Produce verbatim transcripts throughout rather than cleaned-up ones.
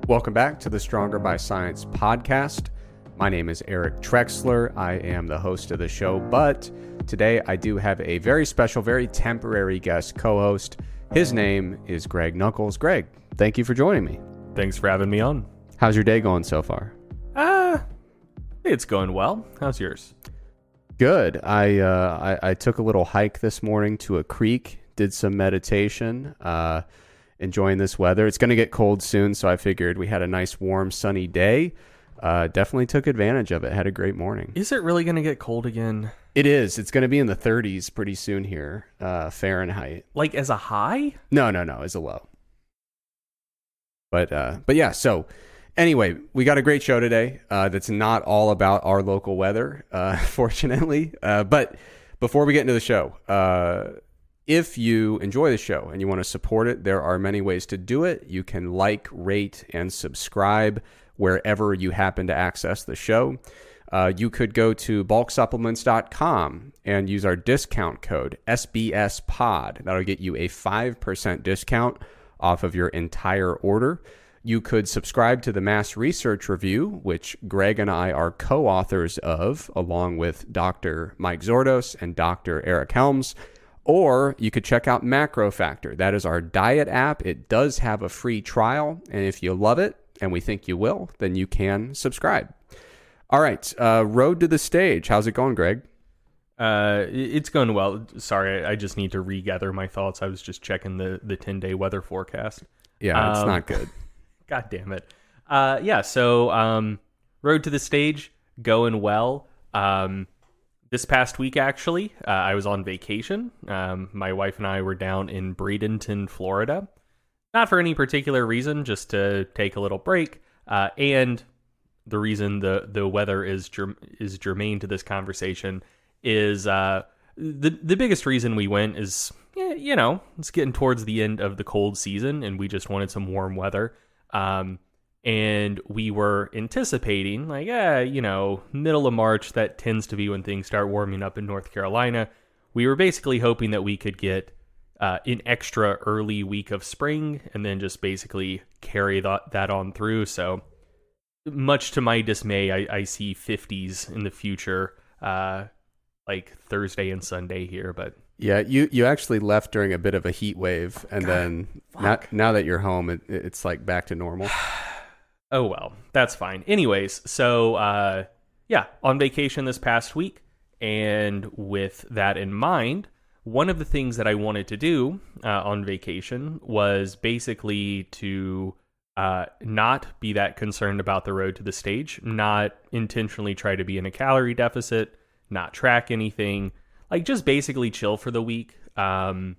Welcome back to the Stronger by Science podcast. My name is Eric Trexler. I am the host of the show, but today I do have a very special, very temporary guest co-host. His name is Greg Nuckols. Greg, thank you for joining me. Thanks for having me on. How's your day going so far? Uh, it's going well. How's yours? Good. I, uh, I, I took a little hike this morning to a creek, did some meditation, uh, enjoying this weather. It's going to get cold soon, so I figured we had a nice, warm, sunny day. Uh, definitely took advantage of it. Had a great morning. Is it really going to get cold again? It is. It's going to be in the thirties pretty soon here, uh, Fahrenheit. Like as a high? No, no, no, as a low. But uh, but yeah, so anyway, we got a great show today uh, that's not all about our local weather, uh, fortunately. Uh, but before we get into the show, uh, if you enjoy the show and you want to support it, there are many ways to do it. You can like, rate, and subscribe wherever you happen to access the show. Uh, you could go to bulk supplements dot com and use our discount code S B S pod. That'll get you a five percent discount off of your entire order. You could subscribe to the Mass Research Review, which Greg and I are co-authors of, along with Doctor Mike Zordos and Doctor Eric Helms. Or you could check out Macro Factor. That is our diet app. It does have a free trial, and if you love it, and we think you will, then you can subscribe. All right, uh, road to the stage. How's it going, Greg? Uh, it's going well. Sorry, I just need to regather my thoughts. I was just checking the the ten-day weather forecast. Yeah, it's um, not good. God damn it. Uh, yeah, so um, road to the stage, going well. Um, this past week, actually, uh, I was on vacation. Um, my wife and I were down in Bradenton, Florida. Not for any particular reason, just to take a little break. Uh, and the reason the, the weather is germ- is germane to this conversation is uh, the the biggest reason we went is, yeah, you know, it's getting towards the end of the cold season, and we just wanted some warm weather. Um, and we were anticipating, like, eh, you know, middle of March, that tends to be when things start warming up in North Carolina. We were basically hoping that we could get Uh, an extra early week of spring and then just basically carry that, that on through. So much to my dismay, I, I see fifties in the future, uh, like Thursday and Sunday here. But yeah, you, you actually left during a bit of a heat wave, and God, then now, now that you're home, it, it's like back to normal. Oh, well, that's fine. Anyways, so uh, yeah, on vacation this past week, and with that in mind, one of the things that I wanted to do uh, on vacation was basically to uh, not be that concerned about the road to the stage, not intentionally try to be in a calorie deficit, not track anything, like just basically chill for the week um,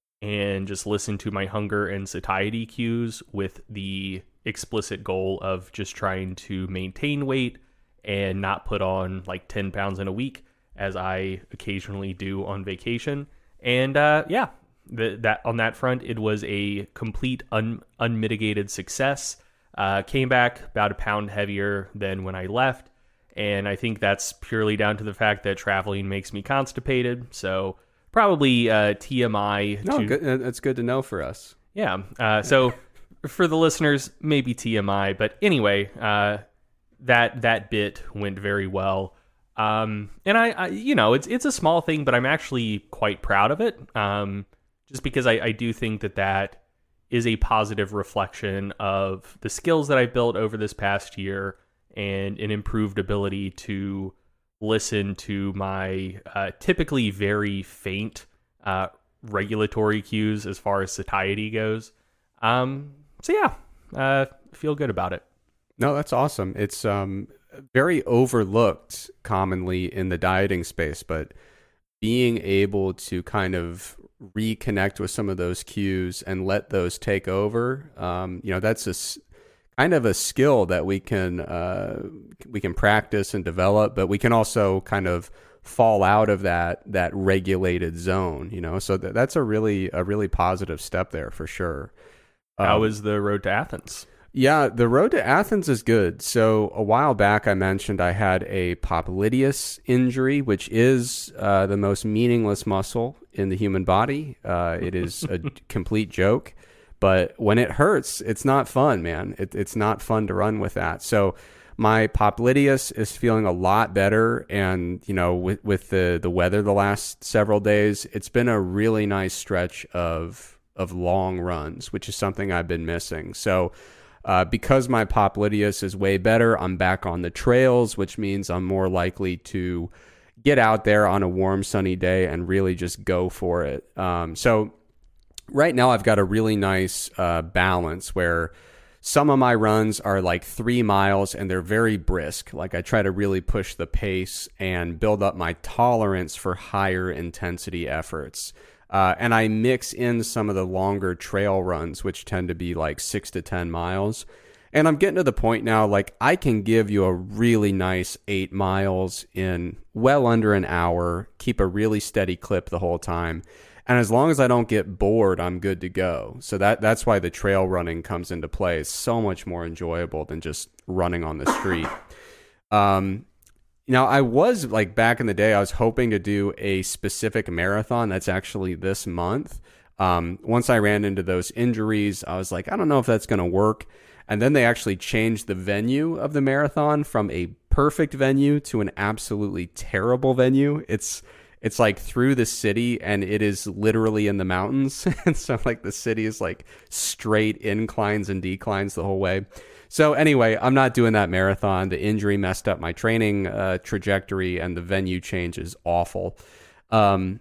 and just listen to my hunger and satiety cues with the explicit goal of just trying to maintain weight and not put on like ten pounds in a week, as I occasionally do on vacation. And uh, yeah, the, that on that front, it was a complete un, unmitigated success. Uh, came back about a pound heavier than when I left. And I think that's purely down to the fact that traveling makes me constipated. So probably uh, T M I. No, to, good. That's good to know for us. Yeah. Uh, so for the listeners, maybe T M I. But anyway, uh, that that bit went very well. Um, and I, I, you know, it's, it's a small thing, but I'm actually quite proud of it. Um, just because I, I do think that that is a positive reflection of the skills that I've built over this past year and an improved ability to listen to my, uh, typically very faint, uh, regulatory cues as far as satiety goes. Um, so yeah, uh, feel good about it. No, that's awesome. It's, um, very overlooked commonly in the dieting space, but being able to kind of reconnect with some of those cues and let those take over, um, you know, that's a kind of a skill that we can uh, we can practice and develop, but we can also kind of fall out of that that regulated zone, you know. So th- that's a really a really positive step there for sure. Um, How is the road to Athens? Yeah, the road to Athens is good. So a while back, I mentioned I had a popliteus injury, which is uh, the most meaningless muscle in the human body. Uh, it is a complete joke. But when it hurts, it's not fun, man. It, it's not fun to run with that. So my popliteus is feeling a lot better. And, you know, with, with the, the weather the last several days, it's been a really nice stretch of, of long runs, which is something I've been missing. So uh, because my popliteus is way better, I'm back on the trails, which means I'm more likely to get out there on a warm, sunny day and really just go for it. Um, so right now I've got a really nice uh, balance where some of my runs are like three miles and they're very brisk. Like I try to really push the pace and build up my tolerance for higher intensity efforts. Uh, and I mix in some of the longer trail runs, which tend to be like six to ten miles. And I'm getting to the point now, like I can give you a really nice eight miles in well under an hour, keep a really steady clip the whole time. And as long as I don't get bored, I'm good to go. So that that's why the trail running comes into play. It's so much more enjoyable than just running on the street. Um, now, I was like back in the day, I was hoping to do a specific marathon that's actually this month. Um, once I ran into those injuries, I was like, I don't know if that's going to work. And then they actually changed the venue of the marathon from a perfect venue to an absolutely terrible venue. It's It's like through the city and it is literally in the mountains. And so like the city is like straight inclines and declines the whole way. So anyway, I'm not doing that marathon. The injury messed up my training uh, trajectory and the venue change is awful. Um,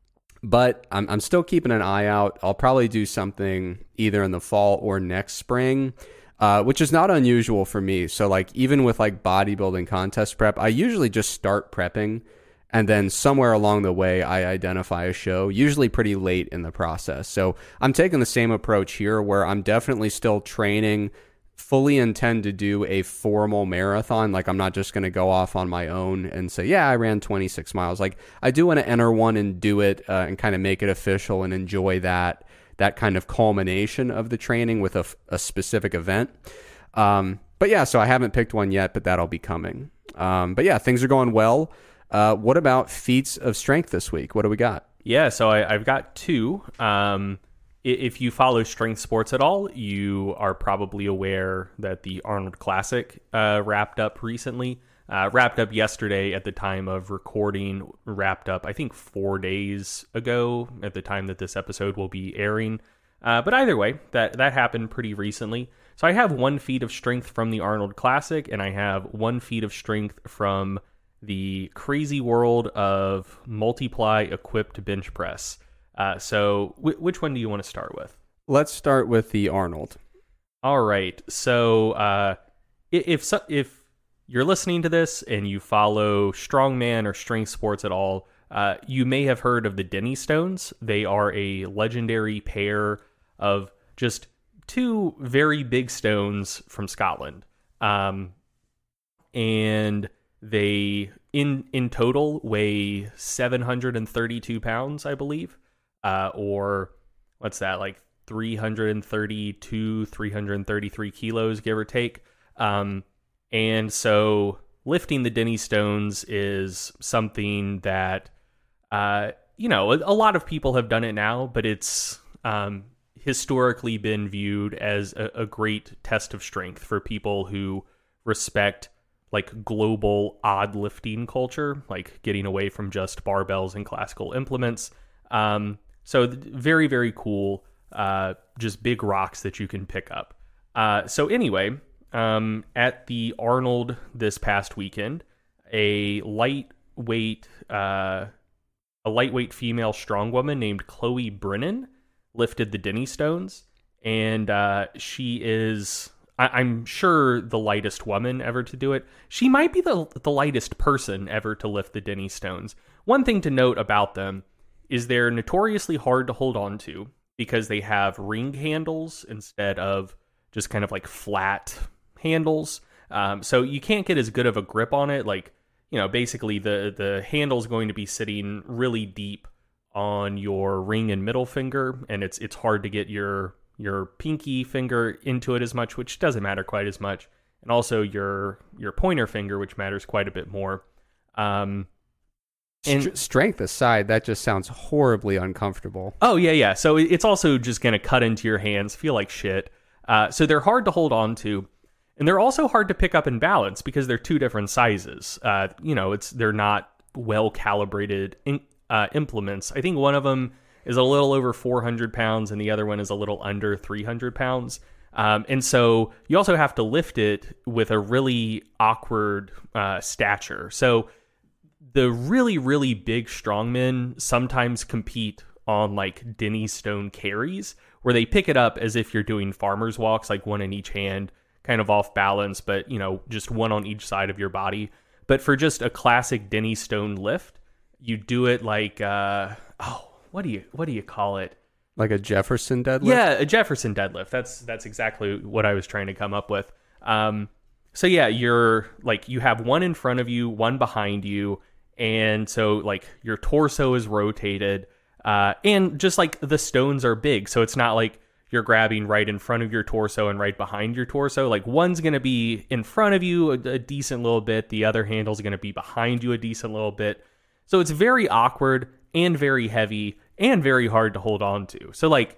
but I'm, I'm still keeping an eye out. I'll probably do something either in the fall or next spring, uh, which is not unusual for me. So like even with like bodybuilding contest prep, I usually just start prepping. And then somewhere along the way, I identify a show, usually pretty late in the process. So I'm taking the same approach here where I'm definitely still training, fully intend to do a formal marathon. Like I'm not just going to go off on my own and say, yeah, I ran twenty-six miles. Like I do want to enter one and do it uh, and kind of make it official and enjoy that, that kind of culmination of the training with a, a specific event. Um, but yeah, so I haven't picked one yet, but that'll be coming. Um, but yeah, things are going well. Uh, what about feats of strength this week? What do we got? Yeah, so I, I've got two. Um, if you follow strength sports at all, you are probably aware that the Arnold Classic uh, wrapped up recently. Uh, wrapped up yesterday at the time of recording. Wrapped up, I think, four days ago at the time that this episode will be airing. Uh, but either way, that, that happened pretty recently. So I have one feat of strength from the Arnold Classic, and I have one feat of strength from the crazy world of multiply equipped bench press. Uh, so w- which one do you want to start with? Let's start with the Arnold. All right. So uh, if so, if you're listening to this and you follow strongman or strength sports at all, uh, you may have heard of the Denny Stones. They are a legendary pair of just two very big stones from Scotland. Um, and They, in in total, weigh seven hundred thirty-two pounds, I believe. Uh, or, what's that, like three hundred thirty-two, three hundred thirty-three kilos, give or take. Um, and so, lifting the Denny Stones is something that, uh, you know, a, a lot of people have done it now, but it's um, historically been viewed as a, a great test of strength for people who respect like global odd lifting culture, like getting away from just barbells and classical implements. Um, so th- very, very cool, uh, just big rocks that you can pick up. Uh, so anyway, um, at the Arnold this past weekend, a lightweight, uh, a lightweight female strongwoman named Chloe Brennan lifted the Denny Stones, and uh, she is, I- I'm sure, the lightest woman ever to do it. She might be the the lightest person ever to lift the Denny Stones. One thing to note about them is they're notoriously hard to hold on to because they have ring handles instead of just kind of like flat handles. Um, so you can't get as good of a grip on it. Like, you know, basically the, the handle's going to be sitting really deep on your ring and middle finger, and it's it's hard to get your your pinky finger into it as much, which doesn't matter quite as much, and also your your pointer finger, which matters quite a bit more. Um, And St- strength aside, that just sounds horribly uncomfortable. oh yeah, yeah. So it- it's also just going to cut into your hands, feel like shit. Uh, so they're hard to hold on to, and they're also hard to pick up and balance because they're two different sizes. Uh, you know, it's they're not well calibrated in, uh, implements. I think one of them is a little over four hundred pounds, and the other one is a little under three hundred pounds. Um, and so you also have to lift it with a really awkward uh, stature. So the really, really big strongmen sometimes compete on like Denny Stone carries, where they pick it up as if you're doing farmer's walks, like one in each hand, kind of off balance, but you know, just one on each side of your body. But for just a classic Denny Stone lift, you do it like, uh, oh, what do you what do you call it? Like a Jefferson deadlift? Yeah, a Jefferson deadlift. That's that's exactly what I was trying to come up with. Um, so yeah, you're like you have one in front of you, one behind you, and so like your torso is rotated, uh, and just like the stones are big, so it's not like you're grabbing right in front of your torso and right behind your torso. Like one's going to be in front of you a, a decent little bit, the other handle's going to be behind you a decent little bit. So it's very awkward and very heavy and very hard to hold on to. So like,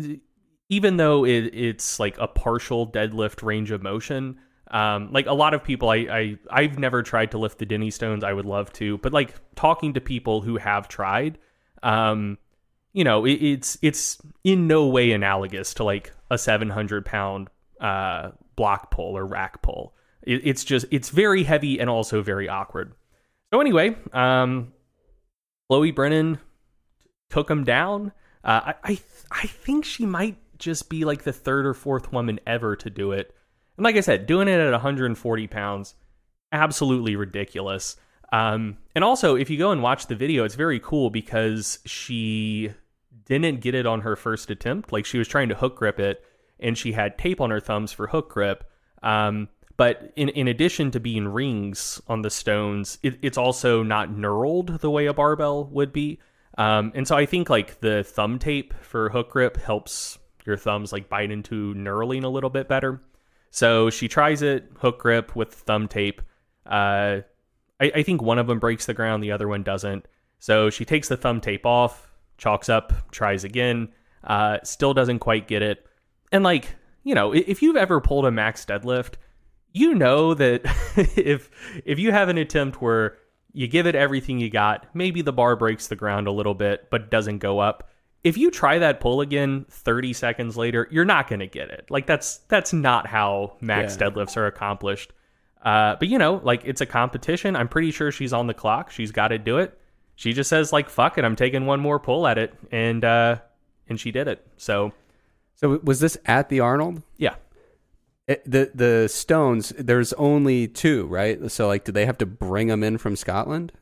even though it, it's like a partial deadlift range of motion, um, like a lot of people, I, I, I've never tried to lift the Denny Stones. I would love to, but like talking to people who have tried, um, you know, it, it's, it's in no way analogous to like a seven hundred pound, uh, block pull or rack pull. It, it's just, it's very heavy and also very awkward. So anyway, um, Chloe Brennan took him down. Uh, I, I I think she might just be like the third or fourth woman ever to do it. And like I said, doing it at one hundred forty pounds, absolutely ridiculous. Um, and also, if you go and watch the video, it's very cool because she didn't get it on her first attempt. Like she was trying to hook grip it, and she had tape on her thumbs for hook grip. Um, but in in addition to being rings on the stones, it, it's also not knurled the way a barbell would be. Um, and so I think like the thumb tape for hook grip helps your thumbs like bite into knurling a little bit better. So she tries it, hook grip with thumb tape. Uh, I, I think one of them breaks the ground, the other one doesn't. So she takes the thumb tape off, chalks up, tries again, uh, still doesn't quite get it. And like, you know, if you've ever pulled a max deadlift, you know that if if you have an attempt where you give it everything you got, maybe the bar breaks the ground a little bit, but doesn't go up. If you try that pull again thirty seconds later, you're not going to get it. Like that's that's not how max Yeah. deadlifts are accomplished. Uh, but you know, like it's a competition. I'm pretty sure she's on the clock. She's got to do it. She just says like, fuck it, I'm taking one more pull at it. And, uh, and she did it. So, So was this at the Arnold? yeah. It, the the stones, there's only two, right? So like, did they have to bring them in from Scotland?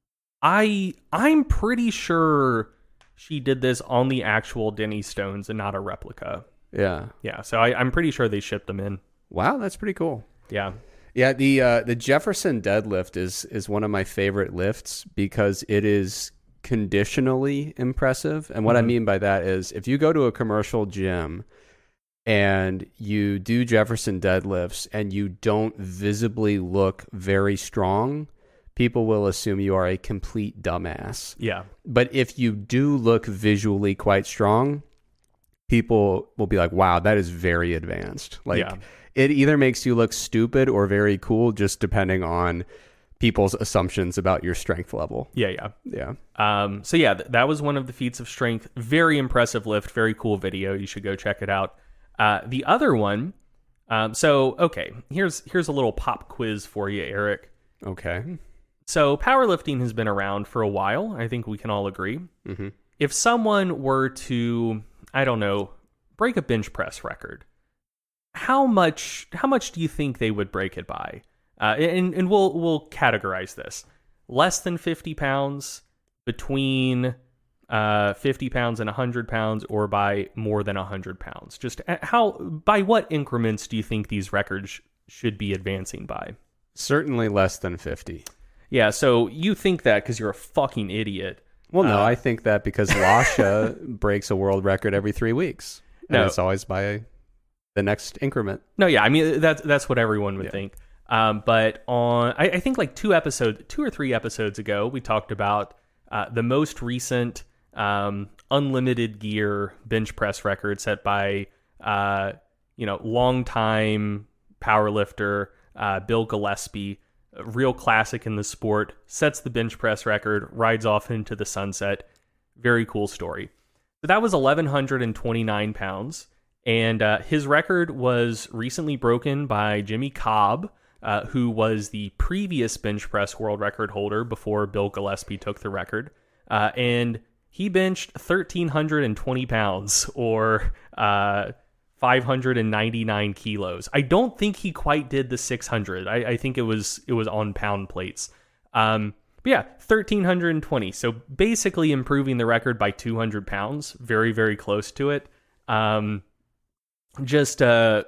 I I'm pretty sure she did this on the actual Denny Stones and not a replica. Yeah. Yeah, so I, I'm pretty sure they shipped them in. Wow, that's pretty cool. Yeah. Yeah, the uh, the Jefferson deadlift is is one of my favorite lifts because it is conditionally impressive. And what Mhm. I mean by that is if you go to a commercial gym and you do Jefferson deadlifts and you don't visibly look very strong, people will assume you are a complete dumbass. Yeah. But if you do look visually quite strong, people will be like, wow, that is very advanced. Like Yeah. it either makes you look stupid or very cool, just depending on people's assumptions about your strength level. Yeah, yeah. Yeah. Um, so yeah, th- that was one of the feats of strength. Very impressive lift. Very cool video. You should go check it out. Uh, the other one. Um, so okay, here's here's a little pop quiz for you, Eric. Okay. So powerlifting has been around for a while. I think we can all agree. Mm-hmm. If someone were to, I don't know, break a bench press record, how much how much do you think they would break it by? Uh, and and we'll we'll categorize this: less than fifty pounds, between uh, fifty pounds and one hundred pounds, or by more than one hundred pounds. Just how by what increments do you think these records should be advancing by? Certainly less than fifty. Yeah, so you think that because you're a fucking idiot. Well, no, Uh, I think that because Lasha breaks a world record every three weeks. And No. it's always by the next increment. No, yeah, I mean that's that's what everyone would Yeah. think. Um, but on, I, I think like two episodes, two or three episodes ago, we talked about uh, the most recent um, unlimited gear bench press record set by, uh, you know, longtime powerlifter uh, Bill Gillespie, a real classic in the sport, sets the bench press record, rides off into the sunset. Very cool story. So that was eleven twenty-nine pounds, and uh, his record was recently broken by Jimmy Cobb, uh, who was the previous bench press world record holder before Bill Gillespie took the record. Uh, and he benched one thousand three hundred twenty pounds, or uh, five hundred ninety-nine kilos. I don't think he quite did the six hundred. I, I think it was it was on pound plates. Um, but yeah, one thousand three hundred twenty. So basically improving the record by two hundred pounds. Very, very close to it. Um, just uh,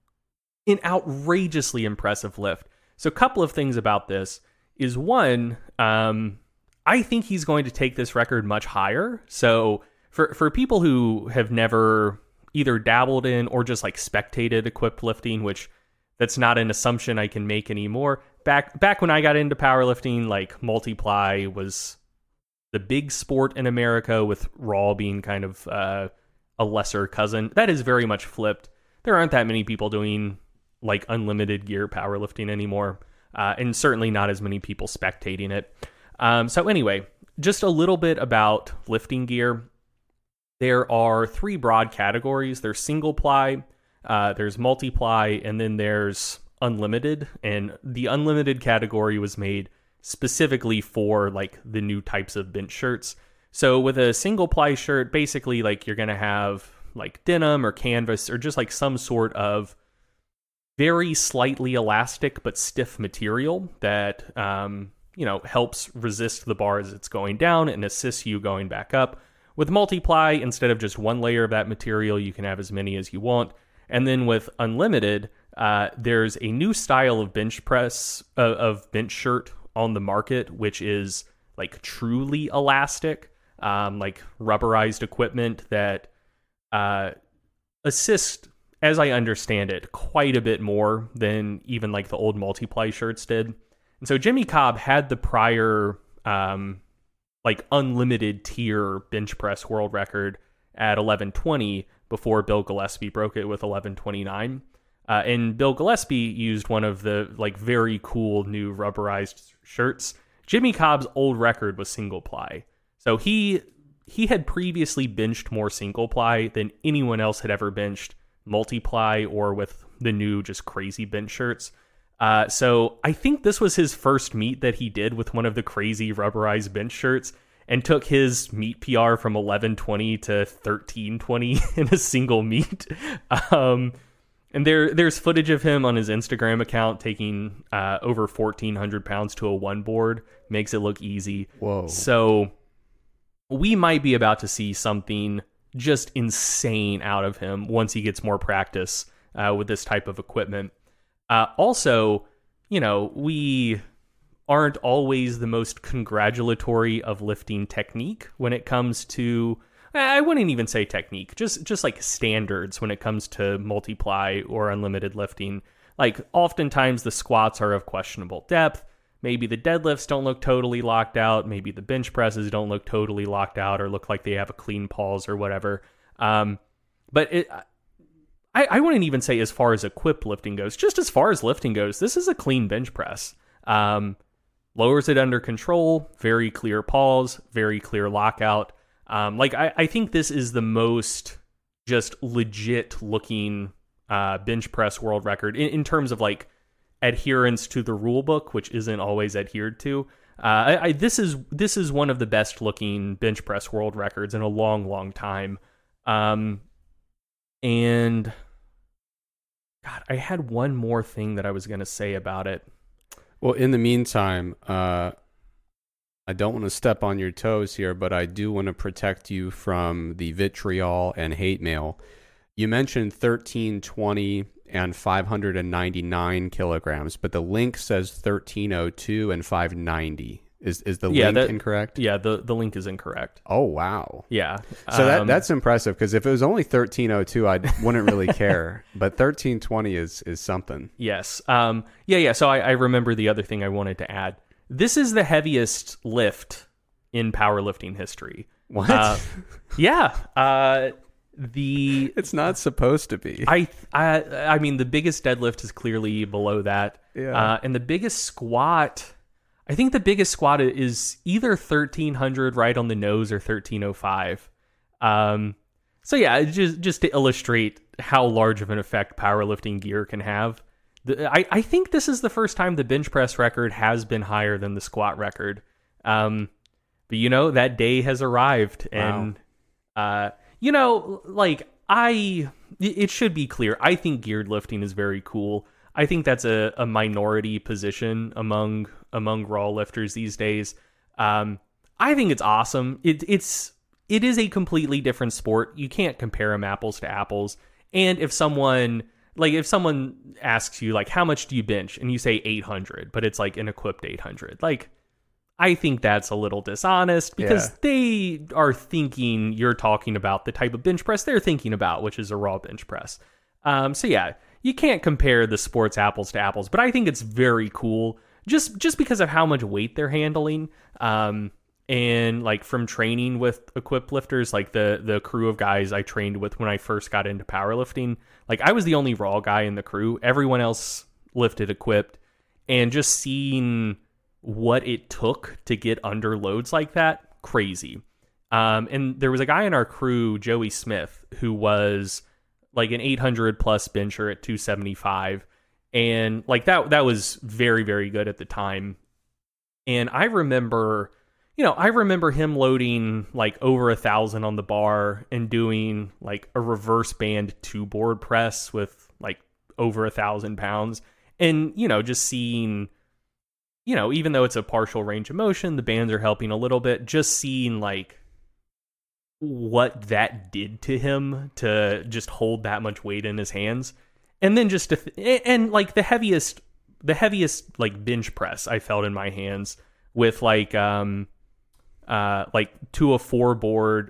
an outrageously impressive lift. So a couple of things about this is, one, um, I think he's going to take this record much higher. So for, for people who have never either dabbled in or just like spectated equipped lifting, which that's not an assumption I can make anymore. Back back when I got into powerlifting, like multiply was the big sport in America, with raw being kind of uh, a lesser cousin. That is very much flipped. There aren't that many people doing like unlimited gear powerlifting anymore, uh, and certainly not as many people spectating it. Um, so anyway, just a little bit about lifting gear. There are three broad categories. There's single ply, uh, there's multiply, and then there's unlimited. And the unlimited category was made specifically for like the new types of bench shirts. So with a single ply shirt, basically like you're going to have like denim or canvas or just like some sort of very slightly elastic but stiff material that, um, you know, helps resist the bar as it's going down and assists you going back up. With multiply, instead of just one layer of that material, you can have as many as you want. And then with unlimited, uh, there's a new style of bench press, uh, of bench shirt on the market, which is like truly elastic, um, like rubberized equipment that uh, assist, as I understand it, quite a bit more than even like the old multiply shirts did. And so Jimmy Cobb had the prior um, like unlimited tier bench press world record at eleven twenty before Bill Gillespie broke it with eleven twenty-nine. Uh, and Bill Gillespie used one of the like very cool new rubberized shirts. Jimmy Cobb's old record was single ply. So he he had previously benched more single ply than anyone else had ever benched multiply or with the new just crazy bench shirts. Uh, so I think this was his first meet that he did with one of the crazy rubberized bench shirts, and took his meet P R from eleven twenty to thirteen twenty in a single meet. Um, and there, there's footage of him on his Instagram account taking uh, over fourteen hundred pounds to a one board. Makes it look easy. Whoa. So we might be about to see something just insane out of him once he gets more practice uh, with this type of equipment. Uh, also, you know, we aren't always the most congratulatory of lifting technique when it comes to, I wouldn't even say technique, just just like standards when it comes to multiply or unlimited lifting. Like oftentimes the squats are of questionable depth. Maybe the deadlifts don't look totally locked out. Maybe the bench presses don't look totally locked out or look like they have a clean pause or whatever. Um, but it, I, I wouldn't even say as far as equipped lifting goes, just as far as lifting goes, this is a clean bench press. Um, lowers it under control, very clear pause, very clear lockout. Um, like I, I think this is the most just legit looking uh, bench press world record in, in terms of like adherence to the rule book, which isn't always adhered to. Uh, I, I, this is this is one of the best looking bench press world records in a long, long time. Um, and God, I had one more thing that I was going to say about it. Well, in the meantime, uh, I don't want to step on your toes here, but I do want to protect you from the vitriol and hate mail. You mentioned thirteen twenty and five hundred ninety-nine kilograms, but the link says thirteen oh two and five ninety. Is is the Yeah, link that- incorrect? Yeah, the, the link is incorrect. Oh, wow. Yeah. So that Um, that's impressive, because if it was only thirteen oh two, I wouldn't really care. But thirteen twenty is is something. Yes. Um, yeah, yeah. So I, I remember the other thing I wanted to add. This is the heaviest lift in powerlifting history. What? Uh, yeah. Uh, the It's not supposed to be. I I I mean the biggest deadlift is clearly below that. Yeah. Uh, and the biggest squat, I think the biggest squat is either thirteen hundred right on the nose or thirteen oh five. Um, so yeah, just just to illustrate how large of an effect powerlifting gear can have. The, I, I think this is the first time the bench press record has been higher than the squat record. Um, but you know, that day has arrived, and wow. uh, you know, like I, it should be clear. I think geared lifting is very cool. I think that's a, a minority position among among raw lifters these days. Um, I think it's awesome. It, it's it is a completely different sport. You can't compare them apples to apples. And if someone like if someone asks you like how much do you bench, and you say eight hundred, but it's like an equipped eight hundred, like I think that's a little dishonest, because Yeah. they are thinking you're talking about the type of bench press they're thinking about, which is a raw bench press. Um, so yeah, you can't compare the sports apples to apples, but I think it's very cool just just because of how much weight they're handling. Um, and like from training with equipped lifters, like the the crew of guys I trained with when I first got into powerlifting, like I was the only raw guy in the crew. Everyone else lifted equipped, and just seeing what it took to get under loads like that, crazy. Um, and there was a guy in our crew, Joey Smith, who was like an eight hundred plus bencher at two seventy-five. And like that, that was very, very good at the time. And I remember, you know, I remember him loading like over a thousand on the bar and doing like a reverse band two board press with like over a thousand pounds. And, you know, just seeing, you know, even though it's a partial range of motion, the bands are helping a little bit, just seeing like what that did to him to just hold that much weight in his hands. And then just to th- and like the heaviest the heaviest like bench press I felt in my hands with like um uh like to a four board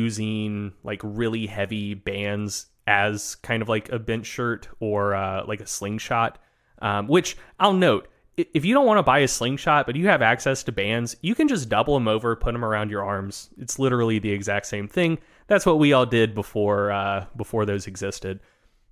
using like really heavy bands as kind of like a bench shirt or uh like a slingshot, um which I'll note, if you don't want to buy a slingshot, but you have access to bands, you can just double them over, put them around your arms. It's literally the exact same thing. That's what we all did before uh, before those existed.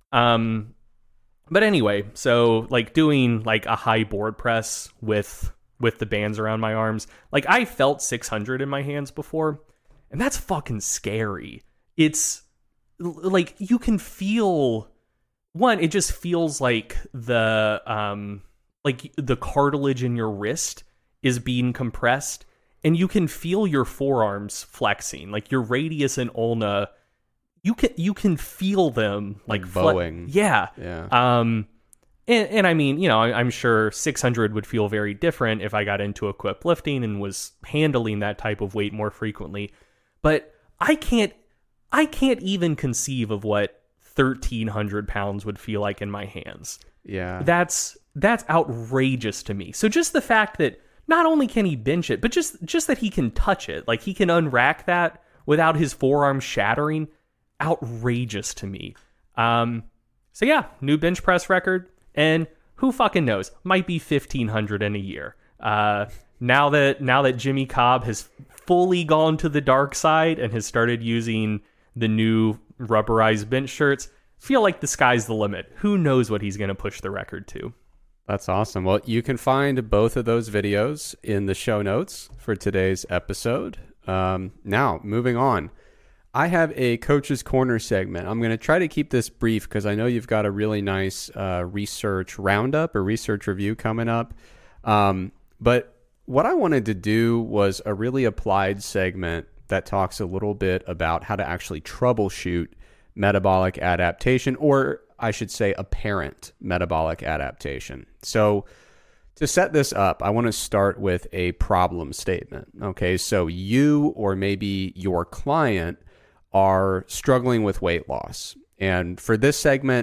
Um, but anyway, so like doing like a high board press with with the bands around my arms, like I felt six hundred in my hands before, and that's fucking scary. It's like you can feel one. It just feels like the um. like the cartilage in your wrist is being compressed, and you can feel your forearms flexing, like your radius and ulna. You can you can feel them like, Like fle- bowing. yeah, Yeah. Um, and, and I mean, you know, I, I'm sure six hundred would feel very different if I got into equipped lifting and was handling that type of weight more frequently. But I can't I can't even conceive of what thirteen hundred pounds would feel like in my hands. Yeah. That's that's outrageous to me. So just the fact that not only can he bench it, but just just that he can touch it, like he can unrack that without his forearm shattering, outrageous to me. Um, so yeah, new bench press record, and who fucking knows, might be fifteen hundred in a year. Uh, now that now that Jimmy Cobb has fully gone to the dark side and has started using the new rubberized bench shirts, feel like the sky's the limit. Who knows what he's going to push the record to? That's awesome. Well, you can find both of those videos in the show notes for today's episode. Um, now, moving on. I have a Coach's Corner segment. I'm going to try to keep this brief because I know you've got a really nice uh, research roundup or research review coming up. Um, but what I wanted to do was a really applied segment that talks a little bit about how to actually troubleshoot metabolic adaptation, or I should say apparent metabolic adaptation. So to set this up, I want to start with a problem statement. Okay, so you or maybe your client are struggling with weight loss. And for this segment,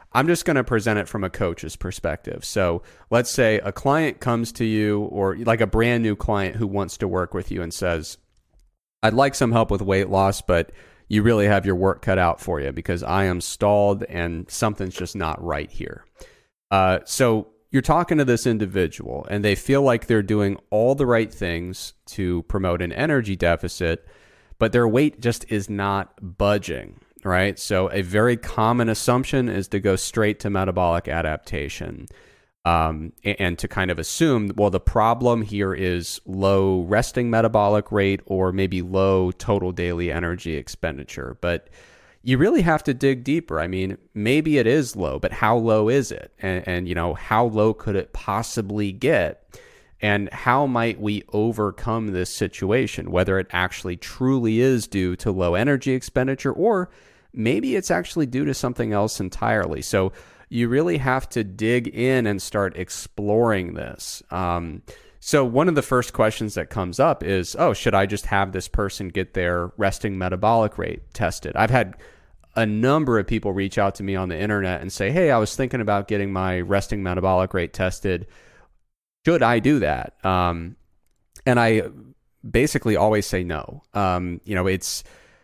I'm just going to present it from a coach's perspective. So let's say a client comes to you, or like a brand new client who wants to work with you and says, I'd like some help with weight loss, but you really have your work cut out for you because I am stalled and something's just not right here. Uh, so you're talking to this individual and they feel like they're doing all the right things to promote an energy deficit, but their weight just is not budging, right? So a very common assumption is to go straight to metabolic adaptation. Um, and to kind of assume, well, the problem here is low resting metabolic rate or maybe low total daily energy expenditure. But you really have to dig deeper. I mean, maybe it is low, but how low is it? And, and you know, how low could it possibly get? And how might we overcome this situation, whether it actually truly is due to low energy expenditure, or maybe it's actually due to something else entirely. So you really have to dig in and start exploring this. Um, so one of the first questions that comes up is, oh, should I just have this person get their resting metabolic rate tested? I've had a number of people reach out to me on the internet and say, hey, I was thinking about getting my resting metabolic rate tested. Should I do that? Um, and I basically always say no. Um, you know, it's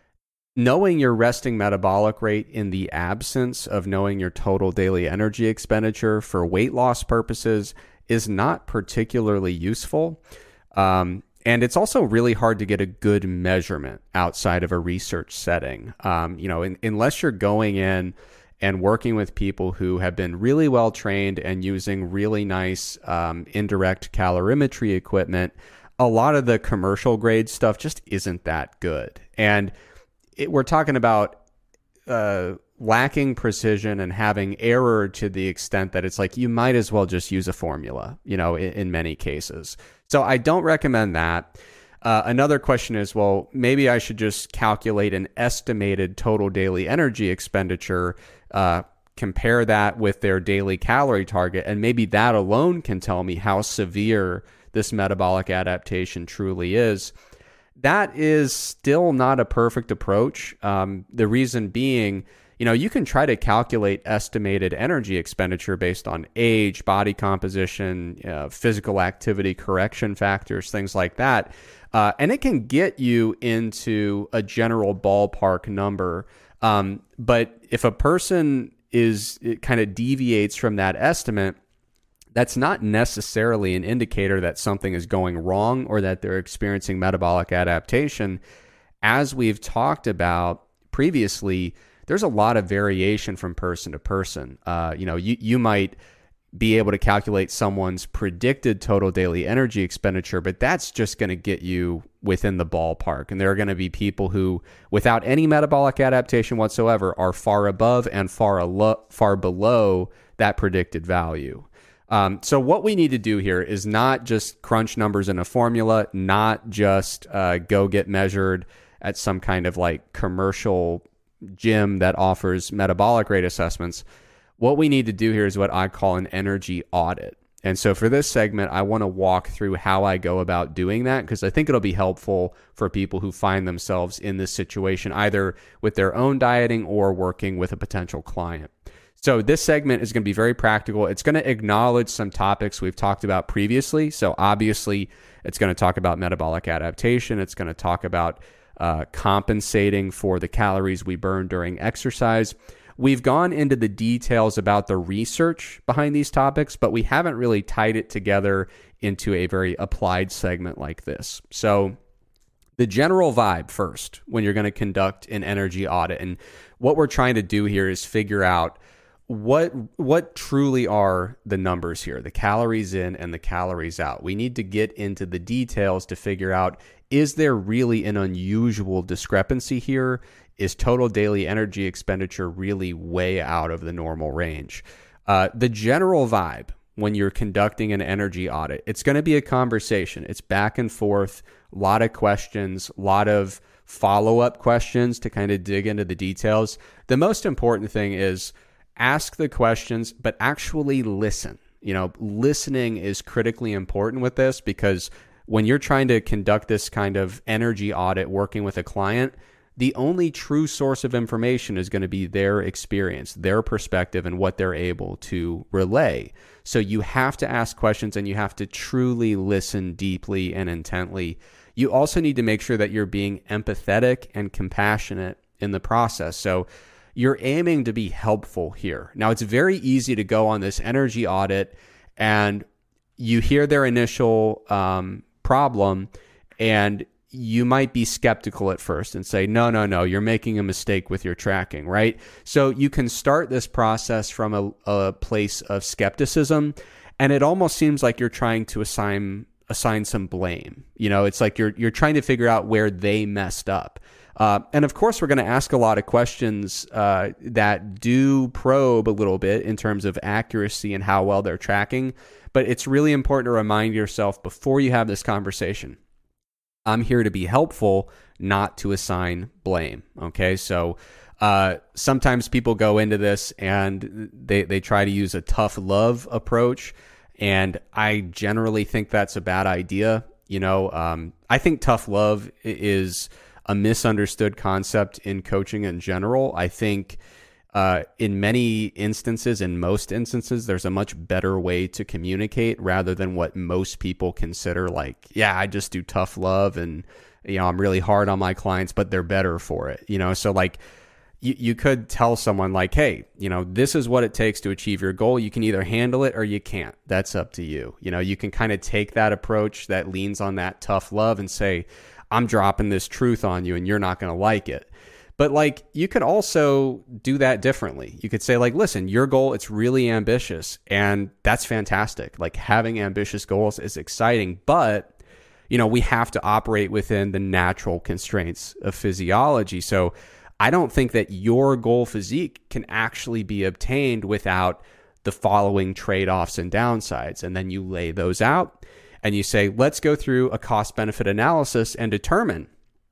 knowing your resting metabolic rate in the absence of knowing your total daily energy expenditure for weight loss purposes is not particularly useful. Um, and it's also really hard to get a good measurement outside of a research setting. Um, you know, in, unless you're going in and working with people who have been really well trained and using really nice um, indirect calorimetry equipment, a lot of the commercial grade stuff just isn't that good. And It, we're talking about uh, lacking precision and having error to the extent that it's like you might as well just use a formula, you know, in, in many cases. So I don't recommend that. Uh, another question is, well, maybe I should just calculate an estimated total daily energy expenditure, uh, compare that with their daily calorie target, and maybe that alone can tell me how severe this metabolic adaptation truly is. That is still not a perfect approach. Um, the reason being, you know, you can try to calculate estimated energy expenditure based on age, body composition, uh, physical activity correction factors, things like that. Uh, and it can get you into a general ballpark number. Um, but if a person is, it kind of deviates from that estimate, that's not necessarily an indicator that something is going wrong or that they're experiencing metabolic adaptation. As we've talked about previously, there's a lot of variation from person to person. Uh, you know, you, you might be able to calculate someone's predicted total daily energy expenditure, but that's just going to get you within the ballpark. And there are going to be people who, without any metabolic adaptation whatsoever, are far above and far, alo- far below that predicted value. Um, so what we need to do here is not just crunch numbers in a formula, not just uh, go get measured at some kind of like commercial gym that offers metabolic rate assessments. What we need to do here is what I call an energy audit. And so for this segment, I want to walk through how I go about doing that, because I think it'll be helpful for people who find themselves in this situation, either with their own dieting or working with a potential client. So this segment is going to be very practical. It's going to acknowledge some topics we've talked about previously. So obviously, it's going to talk about metabolic adaptation. It's going to talk about uh, compensating for the calories we burn during exercise. We've gone into the details about the research behind these topics, but we haven't really tied it together into a very applied segment like this. So the general vibe first, when you're going to conduct an energy audit, and what we're trying to do here is figure out what what truly are the numbers here, the calories in and the calories out. We need to get into the details to figure out, is there really an unusual discrepancy here? Is total daily energy expenditure really way out of the normal range? Uh, the general vibe when you're conducting an energy audit, it's going to be a conversation. It's back and forth, a lot of questions, a lot of follow-up questions to kind of dig into the details. The most important thing is ask the questions, but actually listen. You know, listening is critically important with this, because when you're trying to conduct this kind of energy audit working with a client, the only true source of information is going to be their experience, their perspective, and what they're able to relay. So you have to ask questions and you have to truly listen deeply and intently. You also need to make sure that you're being empathetic and compassionate in the process. So you're aiming to be helpful here. Now, it's very easy to go on this energy audit and you hear their initial um, problem and you might be skeptical at first and say, no, no, no, you're making a mistake with your tracking, right? So you can start this process from a, a place of skepticism, and it almost seems like you're trying to assign assign some blame. You know, it's like you're you're trying to figure out where they messed up. Uh, and of course, we're going to ask a lot of questions uh, that do probe a little bit in terms of accuracy and how well they're tracking. But it's really important to remind yourself before you have this conversation, I'm here to be helpful, not to assign blame. Okay, so uh, sometimes people go into this and they, they try to use a tough love approach. And I generally think that's a bad idea. You know, um, I think tough love is a misunderstood concept in coaching in general. I think uh, in many instances, in most instances, there's a much better way to communicate rather than what most people consider like, yeah, I just do tough love and, you know, I'm really hard on my clients, but they're better for it. You know, so like you, you could tell someone like, hey, you know, this is what it takes to achieve your goal. You can either handle it or you can't. That's up to you. You know, you can kind of take that approach that leans on that tough love and say, I'm dropping this truth on you and you're not going to like it. But like, you could also do that differently. You could say like, listen, your goal, it's really ambitious and that's fantastic. Like having ambitious goals is exciting, but you know, we have to operate within the natural constraints of physiology. So I don't think that your goal physique can actually be obtained without the following trade-offs and downsides. And then you lay those out. And you say, let's go through a cost-benefit analysis and determine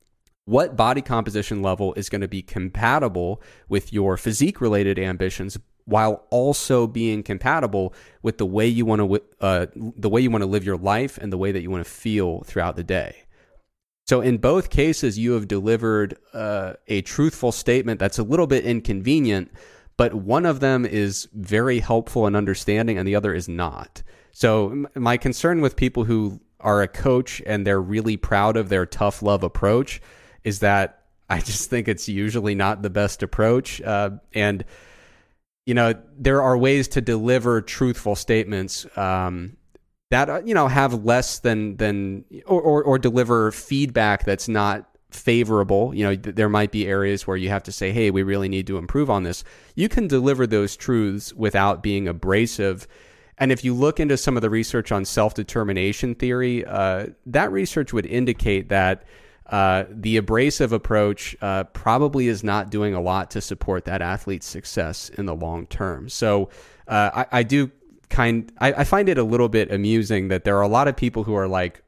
what body composition level is going to be compatible with your physique-related ambitions, while also being compatible with the way you want to uh, the way you want to live your life and the way that you want to feel throughout the day. So in both cases, you have delivered uh, a truthful statement that's a little bit inconvenient, but one of them is very helpful and understanding, and the other is not. So my concern with people who are a coach and they're really proud of their tough love approach is that I just think it's usually not the best approach. Uh, and, you know, there are ways to deliver truthful statements um, that, you know, have less than, than or, or, or deliver feedback that's not favorable. You know, th- there might be areas where you have to say, hey, we really need to improve on this. You can deliver those truths without being abrasive. And if you look into some of the research on self-determination theory, uh, that research would indicate that uh, the abrasive approach uh, probably is not doing a lot to support that athlete's success in the long term. So uh, I, I do kind, I, I find it a little bit amusing that there are a lot of people who are like,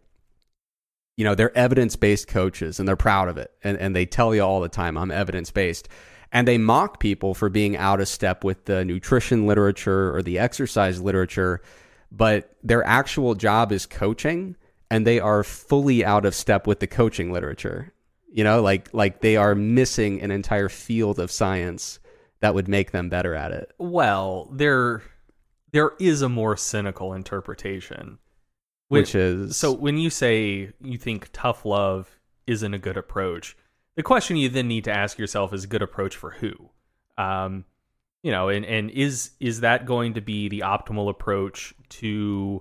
you know, they're evidence-based coaches and they're proud of it. And, and they tell you all the time, I'm evidence-based. And they mock people for being out of step with the nutrition literature or the exercise literature, but their actual job is coaching, and they are fully out of step with the coaching literature. You know, like like they are missing an entire field of science that would make them better at it. Well, there there is a more cynical interpretation, which, which is so when you say you think tough love isn't a good approach, the question you then need to ask yourself is a good approach for who? Um, you know, and, and is is that going to be the optimal approach to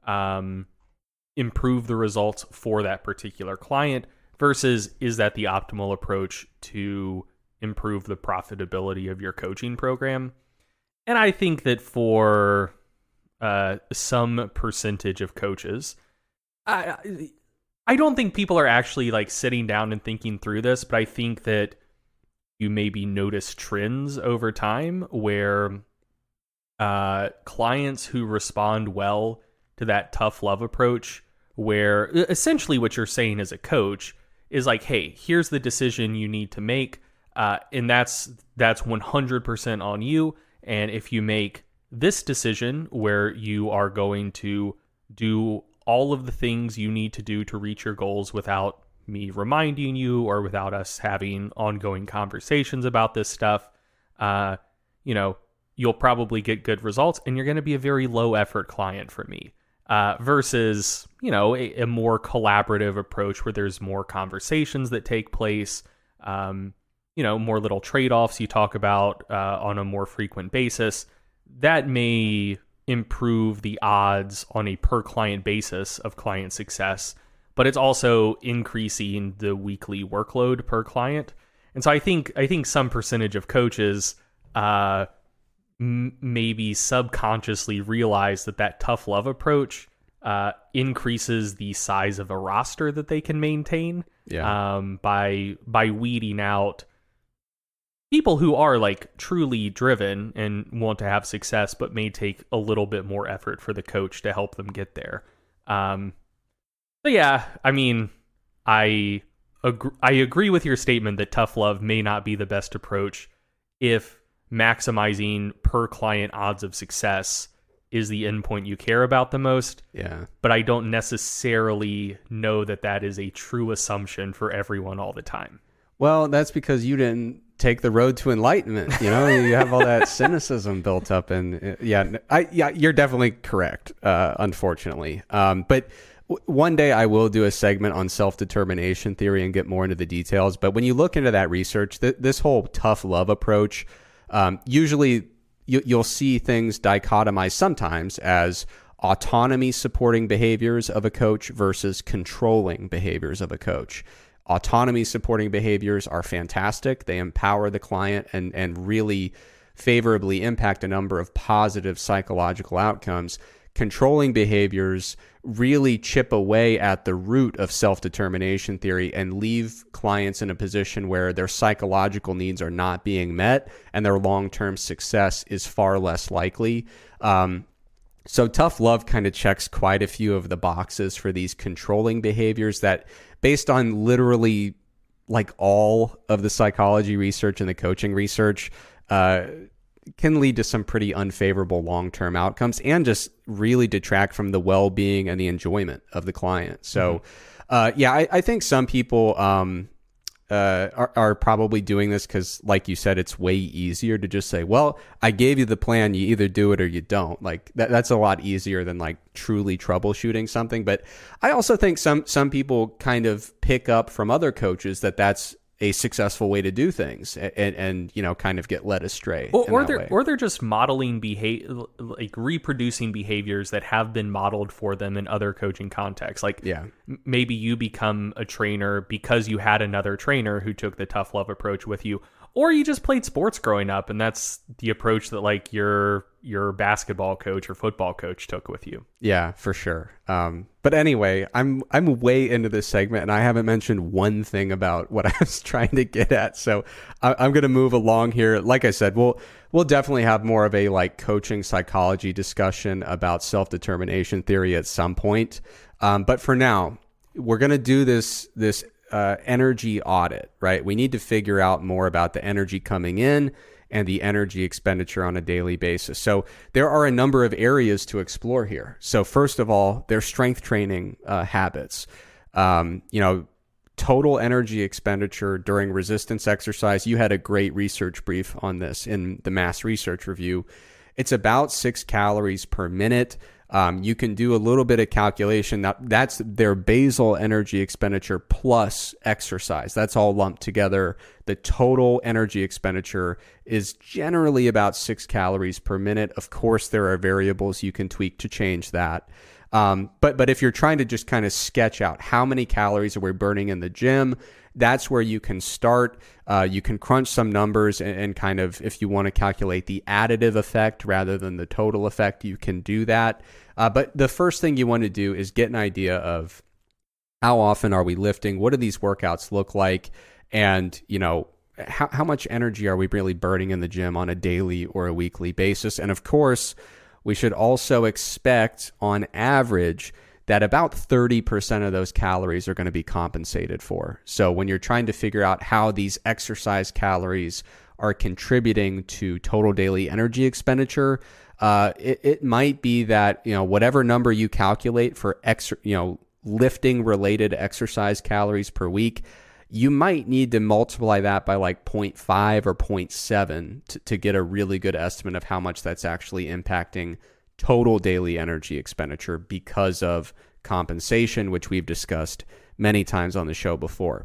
um, improve the results for that particular client versus is that the optimal approach to improve the profitability of your coaching program? And I think that for uh, some percentage of coaches, I, I don't think people are actually like sitting down and thinking through this, but I think that you maybe notice trends over time where uh, clients who respond well to that tough love approach, where essentially what you're saying as a coach is like, hey, here's the decision you need to make, uh, and that's that's one hundred percent on you. And if you make this decision where you are going to do all of the things you need to do to reach your goals without me reminding you or without us having ongoing conversations about this stuff, uh, you know, you'll probably get good results and you're going to be a very low effort client for me. Uh, versus, you know, a, a more collaborative approach where there's more conversations that take place, um, you know, more little trade-offs you talk about uh, on a more frequent basis. That may improve the odds on a per client basis of client success, but it's also increasing the weekly workload per client. And so I think I think some percentage of coaches uh, m- maybe subconsciously realize that that tough love approach uh, increases the size of a roster that they can maintain Yeah. um, by by weeding out people who are like truly driven and want to have success, but may take a little bit more effort for the coach to help them get there. Um, but yeah, I mean, I agree, I agree with your statement that tough love may not be the best approach if maximizing per client odds of success is the endpoint you care about the most. Yeah. But I don't necessarily know that that is a true assumption for everyone all the time. Well, that's because you didn't take the road to enlightenment. You know, you have all that cynicism built up, and yeah, I, yeah, you're definitely correct. Uh, unfortunately, um, but w- one day I will do a segment on self-determination theory and get more into the details. But when you look into that research, th- this whole tough love approach, um, usually you, you'll see things dichotomized sometimes as autonomy supporting behaviors of a coach versus controlling behaviors of a coach. Autonomy supporting behaviors are fantastic. They empower the client and, and really favorably impact a number of positive psychological outcomes. Controlling behaviors really chip away at the root of self-determination theory and leave clients in a position where their psychological needs are not being met and their long-term success is far less likely. Um, So tough love kind of checks quite a few of the boxes for these controlling behaviors that, based on literally like all of the psychology research and the coaching research, uh, can lead to some pretty unfavorable long-term outcomes and just really detract from the well-being and the enjoyment of the client. So, mm-hmm. uh, yeah, I, I think some people um, uh, are, are probably doing this because, like you said, it's way easier to just say, well, I gave you the plan. You either do it or you don't. Like that, that's a lot easier than like truly troubleshooting something. But I also think some some people kind of pick up from other coaches that that's a successful way to do things, and, and you know, kind of get led astray. Or, or they're way. or they're just modeling behavior, like reproducing behaviors that have been modeled for them in other coaching contexts. Like, yeah, m- maybe you become a trainer because you had another trainer who took the tough love approach with you, or you just played sports growing up, and that's the approach that like your your basketball coach or football coach took with you. Yeah, for sure. Um, but anyway, I'm I'm way into this segment, and I haven't mentioned one thing about what I was trying to get at. So I, I'm going to move along here. Like I said, we'll we'll definitely have more of a like coaching psychology discussion about self-determination theory at some point. Um, but for now, we're going to do this this uh, energy audit, right? We need to figure out more about the energy coming in and the energy expenditure on a daily basis. So there are a number of areas to explore here. So first of all, their strength training uh, habits. Um, you know, total energy expenditure during resistance exercise. You had a great research brief on this in the Mass Research Review. It's about six calories per minute. Um, you can do a little bit of calculation. That, that's their basal energy expenditure plus exercise. That's all lumped together. The total energy expenditure is generally about six calories per minute. Of course, there are variables you can tweak to change that. Um, but but if you're trying to just kind of sketch out how many calories are we burning in the gym, that's where you can start. Uh, you can crunch some numbers and, and kind of, if you want to calculate the additive effect rather than the total effect, you can do that. Uh, but the first thing you want to do is get an idea of how often are we lifting? What do these workouts look like? And, you know, how, how much energy are we really burning in the gym on a daily or a weekly basis? And of course, we should also expect on average that about thirty percent of those calories are going to be compensated for. So when you're trying to figure out how these exercise calories are contributing to total daily energy expenditure, uh, it, it might be that, you know, whatever number you calculate for extra, you know, lifting related exercise calories per week, you might need to multiply that by like zero point five or zero point seven to, to get a really good estimate of how much that's actually impacting total daily energy expenditure because of compensation, which we've discussed many times on the show before.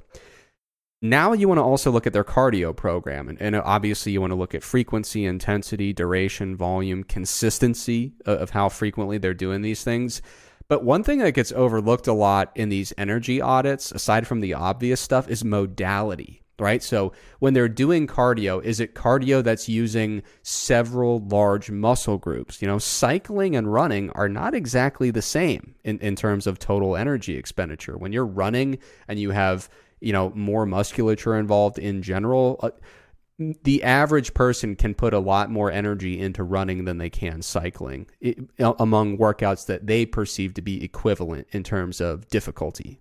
Now you want to also look at their cardio program. And, and obviously you want to look at frequency, intensity, duration, volume, consistency of, of how frequently they're doing these things. But one thing that gets overlooked a lot in these energy audits, aside from the obvious stuff, is modality, right? So when they're doing cardio, is it cardio that's using several large muscle groups? You know, cycling and running are not exactly the same in, in terms of total energy expenditure. When you're running and you have, you know, more musculature involved in general, uh, the average person can put a lot more energy into running than they can cycling it, among workouts that they perceive to be equivalent in terms of difficulty.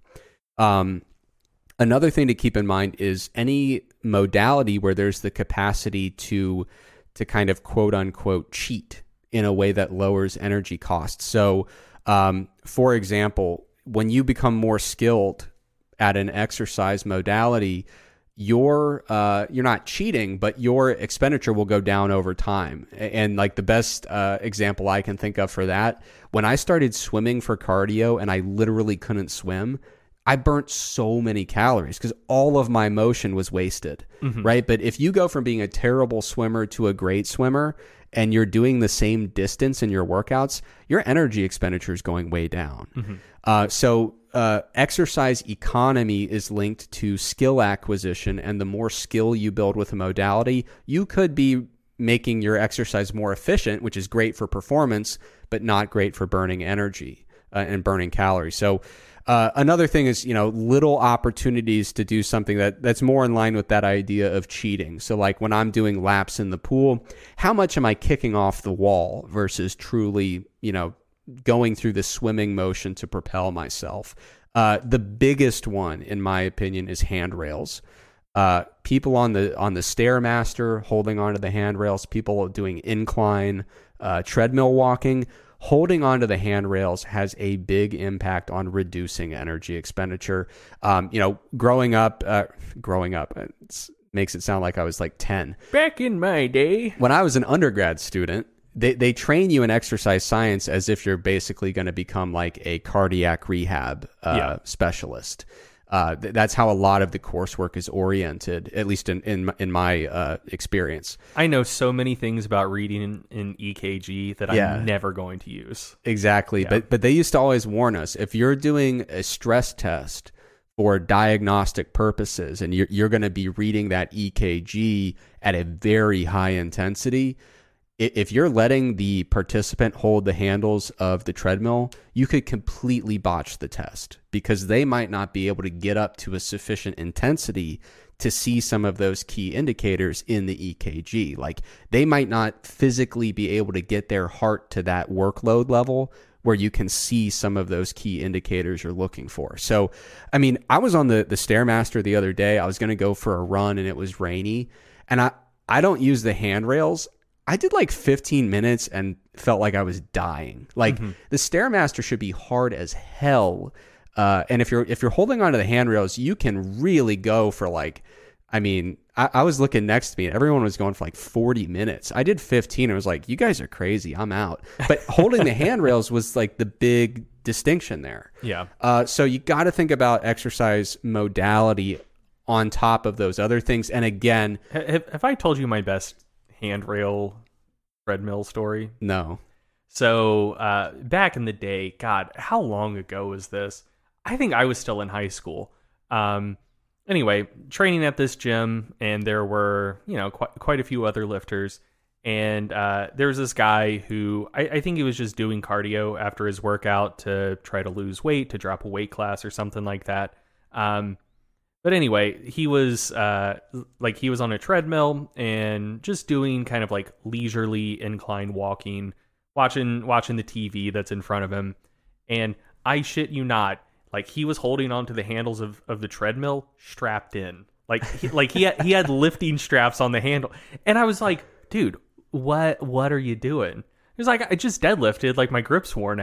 Um, another thing to keep in mind is any modality where there's the capacity to to kind of quote unquote cheat in a way that lowers energy costs. So, um, for example, when you become more skilled at an exercise modality, your uh you're not cheating, but your expenditure will go down over time. And like the best uh example I can think of for that, when I started swimming for cardio and I literally couldn't swim, I burnt so many calories because all of my motion was wasted, mm-hmm. right? But if you go from being a terrible swimmer to a great swimmer and you're doing the same distance in your workouts, your energy expenditure is going way down. Mm-hmm. Uh, so uh, exercise economy is linked to skill acquisition, and the more skill you build with a modality, you could be making your exercise more efficient, which is great for performance, but not great for burning energy uh, and burning calories. So uh, another thing is, you know, little opportunities to do something that that's more in line with that idea of cheating. So like when I'm doing laps in the pool, how much am I kicking off the wall versus truly, you know, going through the swimming motion to propel myself? Uh, the biggest one, in my opinion, is handrails. Uh, people on the on the Stairmaster holding onto the handrails, people doing incline, uh, treadmill walking, holding onto the handrails has a big impact on reducing energy expenditure. Um, you know, growing up, uh, growing up, it makes it sound like I was like ten. Back in my day, when I was an undergrad student, They they train you in exercise science as if you're basically going to become like a cardiac rehab uh, yeah. specialist. Uh, th- that's how a lot of the coursework is oriented, at least in in, in my uh, experience. I know so many things about reading in, in E K G that yeah. I'm never going to use. Exactly, yeah. but but they used to always warn us, if you're doing a stress test for diagnostic purposes and you're you're going to be reading that E K G at a very high intensity, if you're letting the participant hold the handles of the treadmill, you could completely botch the test because they might not be able to get up to a sufficient intensity to see some of those key indicators in the E K G. Like they might not physically be able to get their heart to that workload level where you can see some of those key indicators you're looking for. So, I mean, I was on the, the Stairmaster the other day. I was going to go for a run and it was rainy, and I, I don't use the handrails. I did like fifteen minutes and felt like I was dying. Like mm-hmm. the Stairmaster should be hard as hell. Uh, and if you're if you're holding onto the handrails, you can really go for like, I mean, I, I was looking next to me and everyone was going for like forty minutes. I did fifteen and I was like, you guys are crazy. I'm out. But holding the handrails was like the big distinction there. Yeah. Uh, so you got to think about exercise modality on top of those other things. And again, have, have I told you my best handrail treadmill story? No. So uh, back in the day, God, how long ago was this? I think I was still in high school. Um, anyway, training at this gym, and there were, you know, quite, quite a few other lifters. And uh, there was this guy who I, I think he was just doing cardio after his workout to try to lose weight, to drop a weight class or something like that. Um, But anyway, he was uh, like he was on a treadmill and just doing kind of like leisurely incline walking, watching watching the T V that's in front of him. And I shit you not, like he was holding onto the handles of, of the treadmill strapped in, like he, like he had, he had lifting straps on the handle. And I was like, dude, what what are you doing? He was like, I just deadlifted, like my grip's worn out.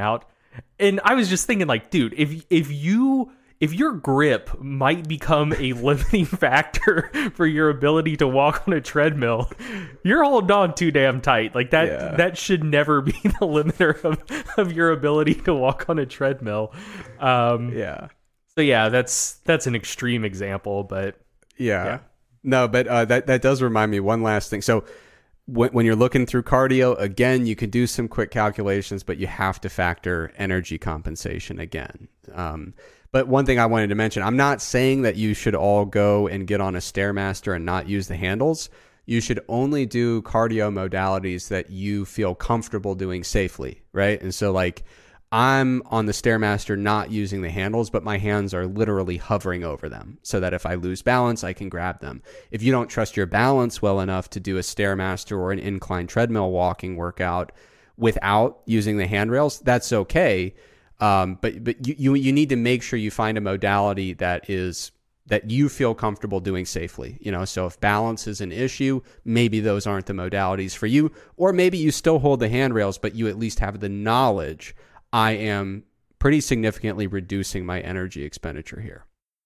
And I was just thinking, like, dude, if if you if your grip might become a limiting factor for your ability to walk on a treadmill, you're holding on too damn tight. Like that Yeah. that should never be the limiter of, of your ability to walk on a treadmill. Um, Yeah. so yeah, that's that's an extreme example, but Yeah. Yeah. No, but uh, that, that does remind me one last thing. So when, when you're looking through cardio, again, you could do some quick calculations, but you have to factor energy compensation again. Um, but one thing I wanted to mention, I'm not saying that you should all go and get on a Stairmaster and not use the handles. You should only do cardio modalities that you feel comfortable doing safely, right? And so like I'm on the Stairmaster not using the handles, but my hands are literally hovering over them so that if I lose balance, I can grab them. If you don't trust your balance well enough to do a Stairmaster or an incline treadmill walking workout without using the handrails, that's okay. Um, but but you, you you need to make sure you find a modality that is that you feel comfortable doing safely. You know, so if balance is an issue, maybe those aren't the modalities for you, or maybe you still hold the handrails, but you at least have the knowledge. I am pretty significantly reducing my energy expenditure here.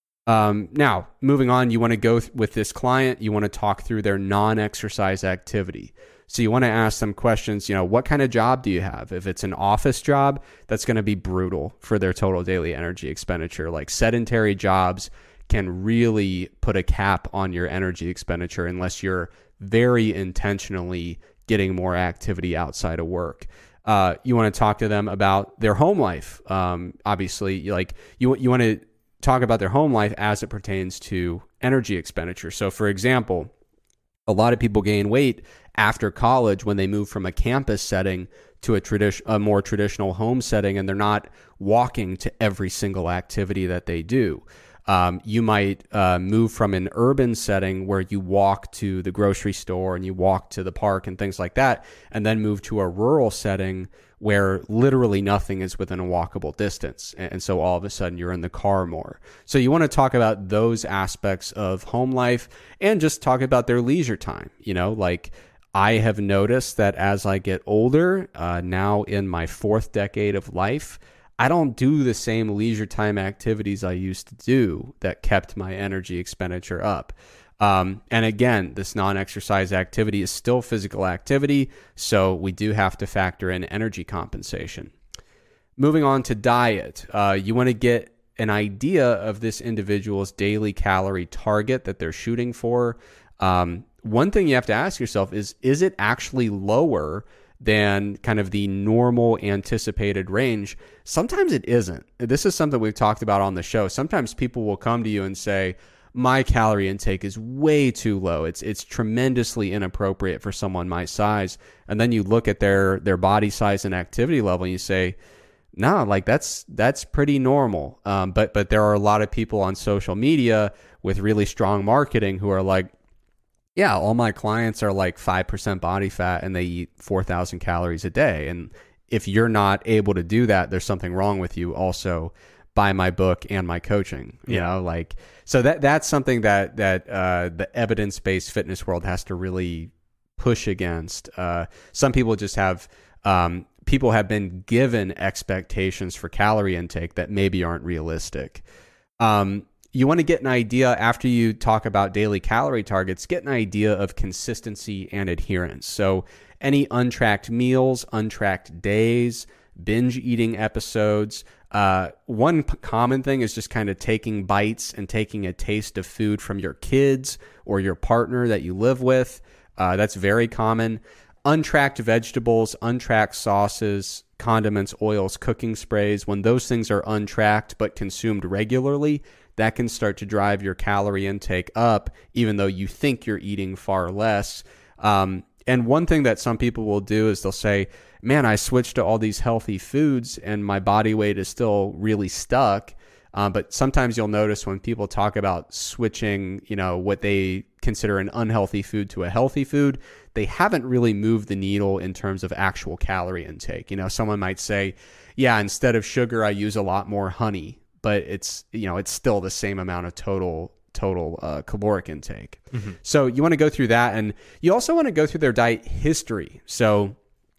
Um, now, moving on, you want to go th- with this client, you want to talk through their non-exercise activity. So you want to ask them questions, you know, what kind of job do you have? If it's an office job, that's going to be brutal for their total daily energy expenditure. Like sedentary jobs can really put a cap on your energy expenditure unless you're very intentionally getting more activity outside of work. Uh, you want to talk to them about their home life. Um, obviously, like you, you want to talk about their home life as it pertains to energy expenditure. So for example, a lot of people gain weight after college when they move from a campus setting to a tradition, a more traditional home setting, and they're not walking to every single activity that they do. Um, you might uh, move from an urban setting where you walk to the grocery store and you walk to the park and things like that, and then move to a rural setting where literally nothing is within a walkable distance. And so all of a sudden you're in the car more. So you want to talk about those aspects of home life and just talk about their leisure time. You know, like I have noticed that as I get older, uh, now in my fourth decade of life, I don't do the same leisure time activities I used to do that kept my energy expenditure up. Um, and again, this non-exercise activity is still physical activity, so we do have to factor in energy compensation. Moving on to diet, uh, you want to get an idea of this individual's daily calorie target that they're shooting for. Um, one thing you have to ask yourself is, is it actually lower than kind of the normal anticipated range? Sometimes it isn't. This is something we've talked about on the show. Sometimes people will come to you and say, my calorie intake is way too low. It's it's tremendously inappropriate for someone my size. And then you look at their their body size and activity level and you say, no, like that's that's pretty normal. Um, but but there are a lot of people on social media with really strong marketing who are like, yeah, all my clients are like five percent body fat and they eat four thousand calories a day. And if you're not able to do that, there's something wrong with you. Also, buy my book and my coaching, you Yeah. know, like, so that that's something that, that, uh, the evidence-based fitness world has to really push against. Uh, some people just have, um, people have been given expectations for calorie intake that maybe aren't realistic. Um, you want to get an idea after you talk about daily calorie targets, get an idea of consistency and adherence. So any untracked meals, untracked days, binge eating episodes. Uh, one p- common thing is just kind of taking bites and taking a taste of food from your kids or your partner that you live with. Uh, that's very common. Untracked vegetables, untracked sauces, condiments, oils, cooking sprays. When those things are untracked but consumed regularly, that can start to drive your calorie intake up, even though you think you're eating far less. Um, and one thing that some people will do is they'll say, man, I switched to all these healthy foods and my body weight is still really stuck. Uh, but sometimes you'll notice when people talk about switching, you know, what they consider an unhealthy food to a healthy food, they haven't really moved the needle in terms of actual calorie intake. You know, someone might say, yeah, instead of sugar, I use a lot more honey, but it's, you know, it's still the same amount of total total uh, caloric intake. Mm-hmm. So you want to go through that. And you also want to go through their diet history. So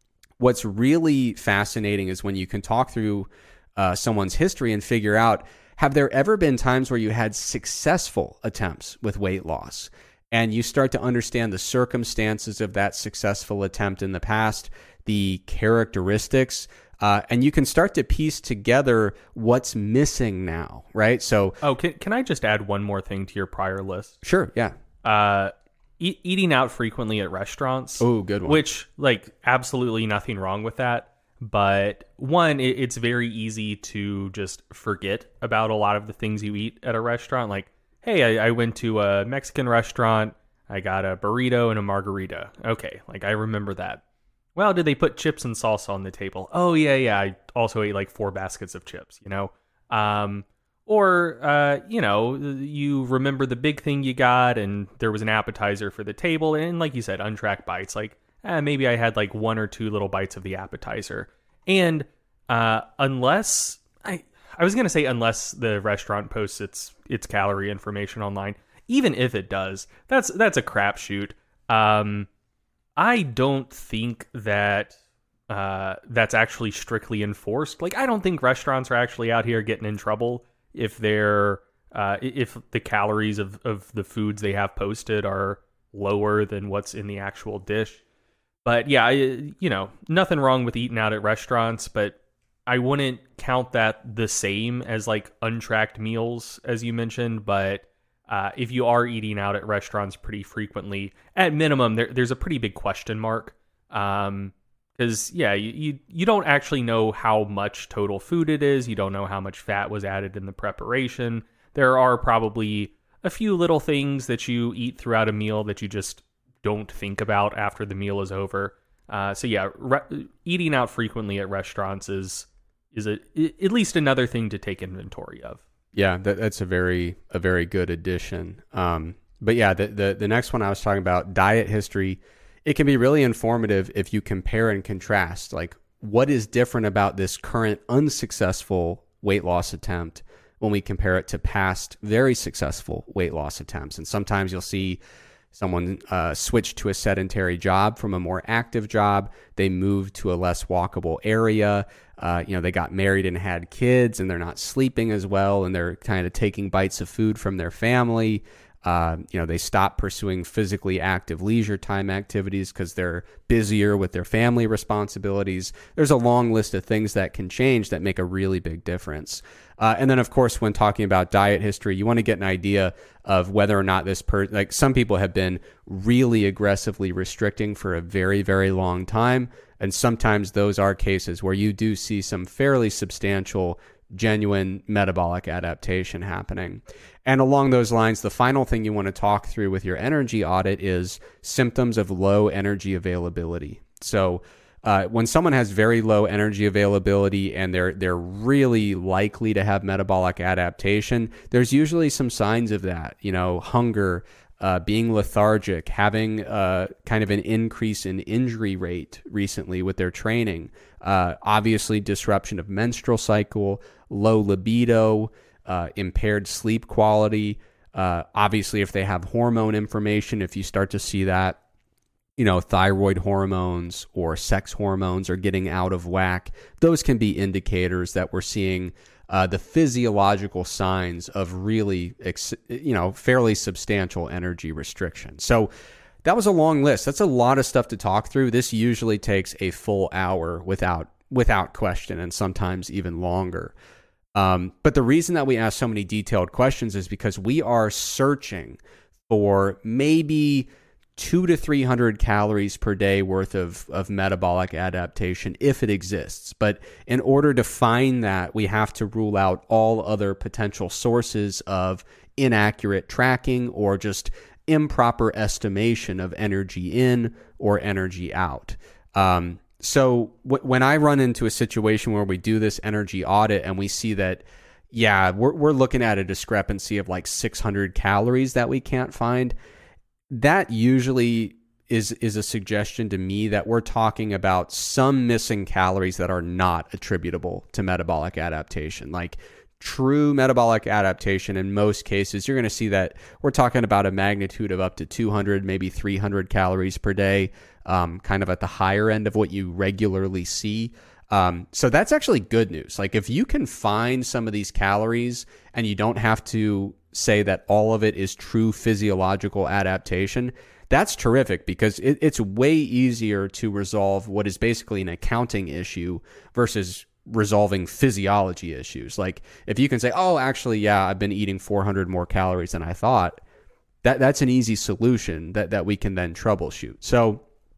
what's really fascinating is when you can talk through uh, someone's history and figure out, have there ever been times where you had successful attempts with weight loss? And you start to understand the circumstances of that successful attempt in the past, the characteristics, uh, and you can start to piece together what's missing now, right? So, oh, can can I just add one more thing to your prior list? Sure, yeah. Uh, e- eating out frequently at restaurants. Oh, good one. Which, like, absolutely nothing wrong with that. But one, it, it's very easy to just forget about a lot of the things you eat at a restaurant. Like, hey, I, I went to a Mexican restaurant. I got a burrito and a margarita. Okay, like, I remember that. Well, did they put chips and salsa on the table? Oh, yeah, yeah. I also ate like four baskets of chips, you know? Um, or, uh, you know, you remember the big thing you got and there was an appetizer for the table. And like you said, untracked bites. Like, eh, maybe I had like one or two little bites of the appetizer. And uh, unless, I I was going to say unless the restaurant posts its its calorie information online, even if it does, that's that's a crapshoot. Um I don't think that uh, that's actually strictly enforced. Like, I don't think restaurants are actually out here getting in trouble if they're uh, if the calories of, of the foods they have posted are lower than what's in the actual dish. But yeah, I, you know, nothing wrong with eating out at restaurants, but I wouldn't count that the same as like untracked meals, as you mentioned. But Uh, if you are eating out at restaurants pretty frequently, at minimum, there, there's a pretty big question mark. Um, because yeah, you, you you don't actually know how much total food it is. You don't know how much fat was added in the preparation. There are probably a few little things that you eat throughout a meal that you just don't think about after the meal is over. Uh, so yeah, re- eating out frequently at restaurants is is a, at least another thing to take inventory of. Yeah, that, that's a very a very good addition. Um, but yeah, the, the the next one I was talking about, diet history, it can be really informative if you compare and contrast. Like, what is different about this current unsuccessful weight loss attempt when we compare it to past very successful weight loss attempts? And sometimes you'll see someone uh, switch to a sedentary job from a more active job. They move to a less walkable area. Uh, you know, they got married and had kids and they're not sleeping as well. And they're kind of taking bites of food from their family. Uh, you know, they stop pursuing physically active leisure time activities because they're busier with their family responsibilities. There's a long list of things that can change that make a really big difference. Uh, and then, of course, when talking about diet history, you want to get an idea of whether or not this person, like some people have been really aggressively restricting for a very, very long time. And sometimes those are cases where you do see some fairly substantial, genuine metabolic adaptation happening. And along those lines, the final thing you want to talk through with your energy audit is symptoms of low energy availability. So uh, when someone has very low energy availability and they're they're really likely to have metabolic adaptation, there's usually some signs of that. You know, hunger, uh, being lethargic, having uh, kind of an increase in injury rate recently with their training, uh, obviously disruption of menstrual cycle, low libido, uh, impaired sleep quality. Uh, obviously, if they have hormone information, if you start to see that, you know, thyroid hormones or sex hormones are getting out of whack, those can be indicators that we're seeing uh, the physiological signs of really, ex- you know, fairly substantial energy restriction. So that was a long list. That's a lot of stuff to talk through. This usually takes a full hour without without question, and sometimes even longer. Um, but the reason that we ask so many detailed questions is because we are searching for maybe two to three hundred calories per day worth of, of metabolic adaptation if it exists. But in order to find that, we have to rule out all other potential sources of inaccurate tracking or just improper estimation of energy in or energy out. Um, so w- when I run into a situation where we do this energy audit and we see that, yeah, we're, we're looking at a discrepancy of like six hundred calories that we can't find, that usually is is a suggestion to me that we're talking about some missing calories that are not attributable to metabolic adaptation, like true metabolic adaptation, in most cases, you're going to see that we're talking about a magnitude of up to two hundred, maybe three hundred calories per day, um, kind of at the higher end of what you regularly see. Um, so that's actually good news. Like if you can find some of these calories and you don't have to say that all of it is true physiological adaptation, that's terrific, because it, it's way easier to resolve what is basically an accounting issue versus resolving physiology issues. Like if you can say, oh, actually, yeah, I've been eating four hundred more calories than I thought, that that's an easy solution that, that we can then troubleshoot. So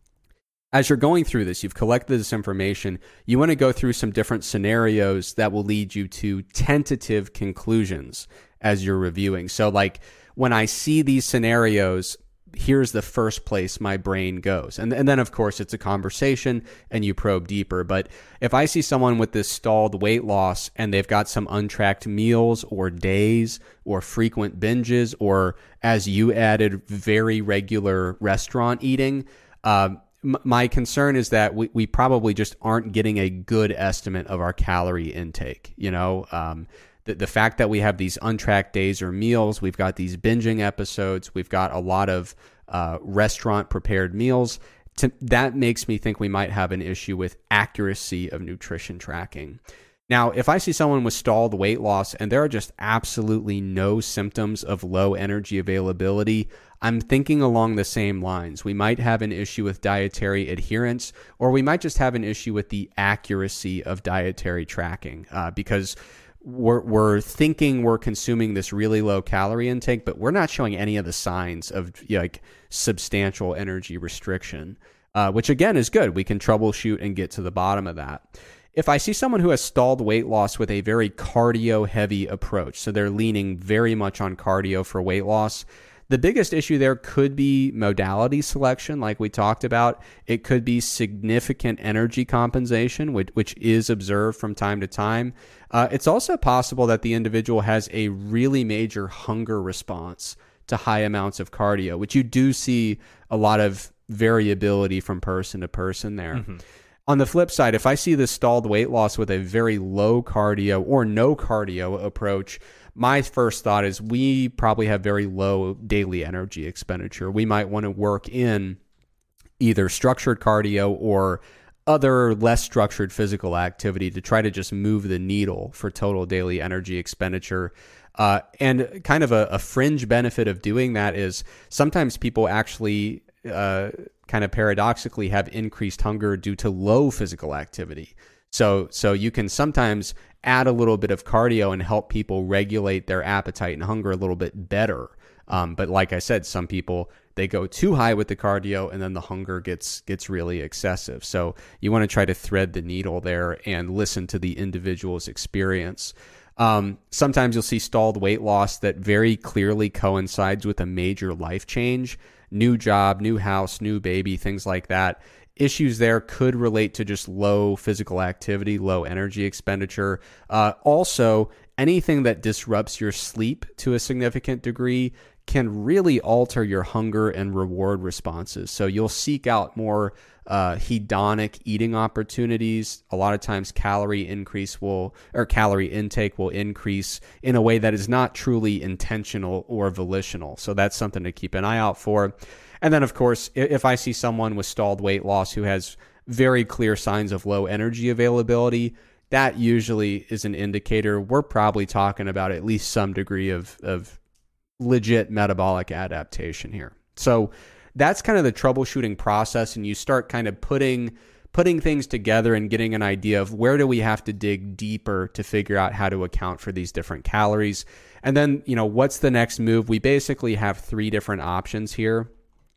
as you're going through this, you've collected this information, you want to go through some different scenarios that will lead you to tentative conclusions as you're reviewing. So like when I see these scenarios, here's the first place my brain goes. And, and then, of course, it's a conversation and you probe deeper. But if I see someone with this stalled weight loss and they've got some untracked meals or days or frequent binges, or as you added, very regular restaurant eating, um, m- my concern is that we, we probably just aren't getting a good estimate of our calorie intake. You know, um, The, the fact that we have these untracked days or meals, we've got these binging episodes, we've got a lot of uh, restaurant prepared meals, to, that makes me think we might have an issue with accuracy of nutrition tracking. Now, if I see someone with stalled weight loss and there are just absolutely no symptoms of low energy availability, I'm thinking along the same lines. We might have an issue with dietary adherence, or we might just have an issue with the accuracy of dietary tracking, uh, because We're, we're thinking we're consuming this really low calorie intake, but we're not showing any of the signs of you know, like substantial energy restriction, uh, which again is good. We can troubleshoot and get to the bottom of that. If I see someone who has stalled weight loss with a very cardio heavy approach, so they're leaning very much on cardio for weight loss, the biggest issue there could be modality selection, like we talked about. It could be significant energy compensation, which, which is observed from time to time. Uh, it's also possible that the individual has a really major hunger response to high amounts of cardio, which you do see a lot of variability from person to person there. Mm-hmm. On the flip side, if I see this stalled weight loss with a very low cardio or no cardio approach, my first thought is we probably have very low daily energy expenditure. We might want to work in either structured cardio or other less structured physical activity to try to just move the needle for total daily energy expenditure. Uh, and kind of a, a fringe benefit of doing that is sometimes people actually uh, kind of paradoxically have increased hunger due to low physical activity. So, so you can sometimes add a little bit of cardio and help people regulate their appetite and hunger a little bit better. Um, but like I said, some people, they go too high with the cardio and then the hunger gets gets really excessive. So you want to try to thread the needle there and listen to the individual's experience. Um, sometimes you'll see stalled weight loss that very clearly coincides with a major life change, new job, new house, new baby, things like that. Issues there could relate to just low physical activity, low energy expenditure. Uh, also, anything that disrupts your sleep to a significant degree can really alter your hunger and reward responses. So you'll seek out more uh, hedonic eating opportunities. A lot of times calorie increase will, or calorie intake will increase in a way that is not truly intentional or volitional. So that's something to keep an eye out for. And then, of course, if I see someone with stalled weight loss who has very clear signs of low energy availability, that usually is an indicator we're probably talking about at least some degree of, of legit metabolic adaptation here. So that's kind of the troubleshooting process, and you start kind of putting putting things together and getting an idea of where do we have to dig deeper to figure out how to account for these different calories. And then, you know, what's the next move? We basically have three different options here.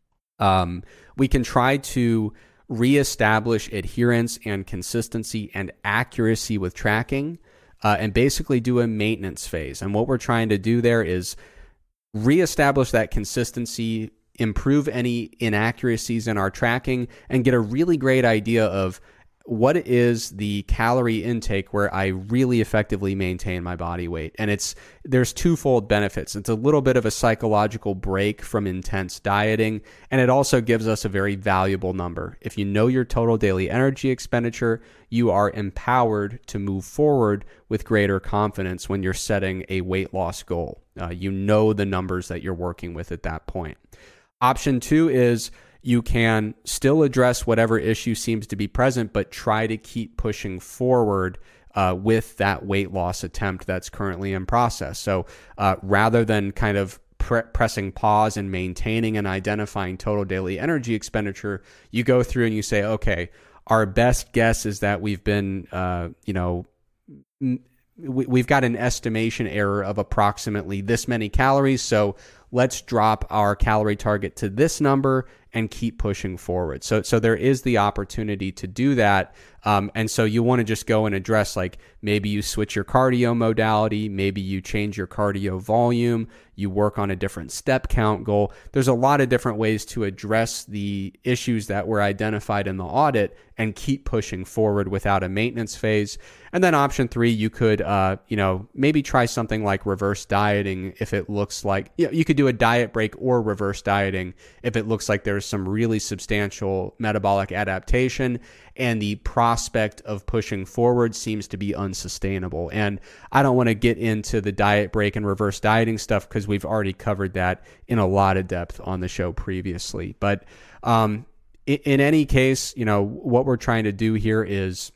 Um, we can try to reestablish adherence and consistency and accuracy with tracking, uh, and basically do a maintenance phase. And what we're trying to do there is reestablish that consistency, improve any inaccuracies in our tracking, and get a really great idea of what is the calorie intake where I really effectively maintain my body weight? And it's there's twofold benefits. It's a little bit of a psychological break from intense dieting, and it also gives us a very valuable number. If you know your total daily energy expenditure, you are empowered to move forward with greater confidence when you're setting a weight loss goal. Uh, you know the numbers that you're working with at that point. Option two is you can still address whatever issue seems to be present, but try to keep pushing forward uh, with that weight loss attempt that's currently in process. So uh, rather than kind of pre- pressing pause and maintaining and identifying total daily energy expenditure, you go through and you say, okay, our best guess is that we've been, uh, you know, we, we've got an estimation error of approximately this many calories. So let's drop our calorie target to this number and keep pushing forward. So, so there is the opportunity to do that. Um, and so you want to just go and address, like, maybe you switch your cardio modality, maybe you change your cardio volume, you work on a different step count goal. There's a lot of different ways to address the issues that were identified in the audit and keep pushing forward without a maintenance phase. And then option three, you could, uh, you know, maybe try something like reverse dieting if it looks like, you know, you could do a diet break or reverse dieting if it looks like there's some really substantial metabolic adaptation and the prospect of pushing forward seems to be unsustainable. And I don't want to get into the diet break and reverse dieting stuff because we've already covered that in a lot of depth on the show previously. But um, in, in any case, you know, what we're trying to do here is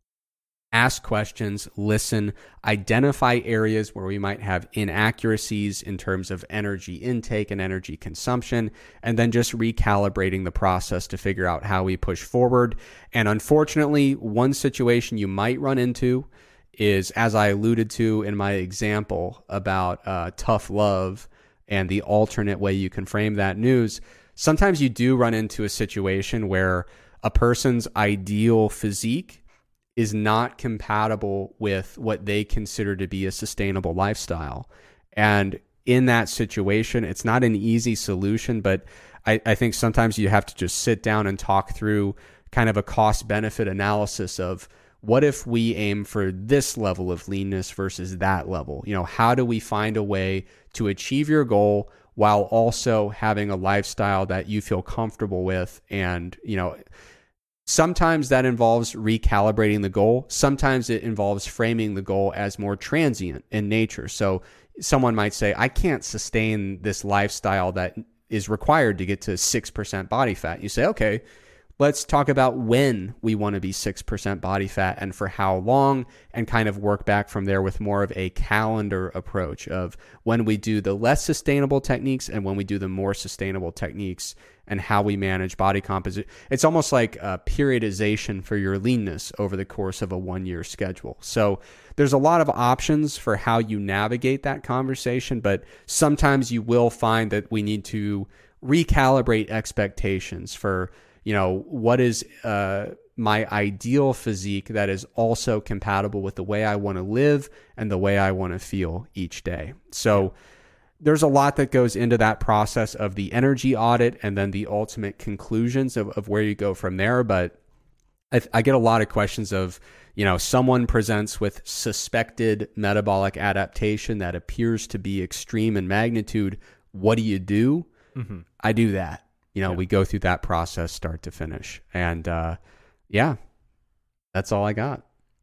ask questions, listen, identify areas where we might have inaccuracies in terms of energy intake and energy consumption, and then just recalibrating the process to figure out how we push forward. And unfortunately, one situation you might run into is, as I alluded to in my example about uh, tough love and the alternate way you can frame that news, sometimes you do run into a situation where a person's ideal physique is not compatible with what they consider to be a sustainable lifestyle. And in that situation, it's not an easy solution, but I, I think sometimes you have to just sit down and talk through kind of a cost-benefit analysis of, what if we aim for this level of leanness versus that level? You know, how do we find a way to achieve your goal while also having a lifestyle that you feel comfortable with? And, you know, sometimes that involves recalibrating the goal. Sometimes it involves framing the goal as more transient in nature. So someone might say, I can't sustain this lifestyle that is required to get to six percent body fat. You say, okay, let's talk about when we want to be six percent body fat and for how long, and kind of work back from there with more of a calendar approach of when we do the less sustainable techniques and when we do the more sustainable techniques, and how we manage body composition. It's almost like a periodization for your leanness over the course of a one-year schedule. So there's a lot of options for how you navigate that conversation, but sometimes you will find that we need to recalibrate expectations for, you know, what is uh, my ideal physique that is also compatible with the way I want to live and the way I want to feel each day. So there's a lot that goes into that process of the energy audit and then the ultimate conclusions of, of where you go from there. But I, I get a lot of questions of, you know, someone presents with suspected metabolic adaptation that appears to be extreme in magnitude. What do you do? Mm-hmm. I do that. You know, yeah. We go through that process start to finish. And uh, yeah, that's all I got.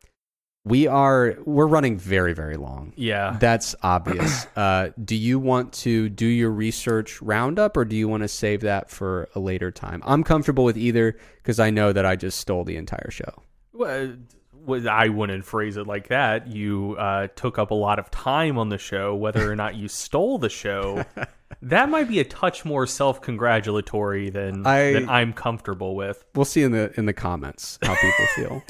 We are, we're running very, very long. Yeah. That's obvious. uh, do you want to do your research roundup, or do you want to save that for a later time? I'm comfortable with either because I know that I just stole the entire show. Well, I wouldn't phrase it like that. You uh, took up a lot of time on the show. Whether or not you stole the show, that might be a touch more self-congratulatory than, I, than I'm comfortable with. We'll see in the in the comments how people feel.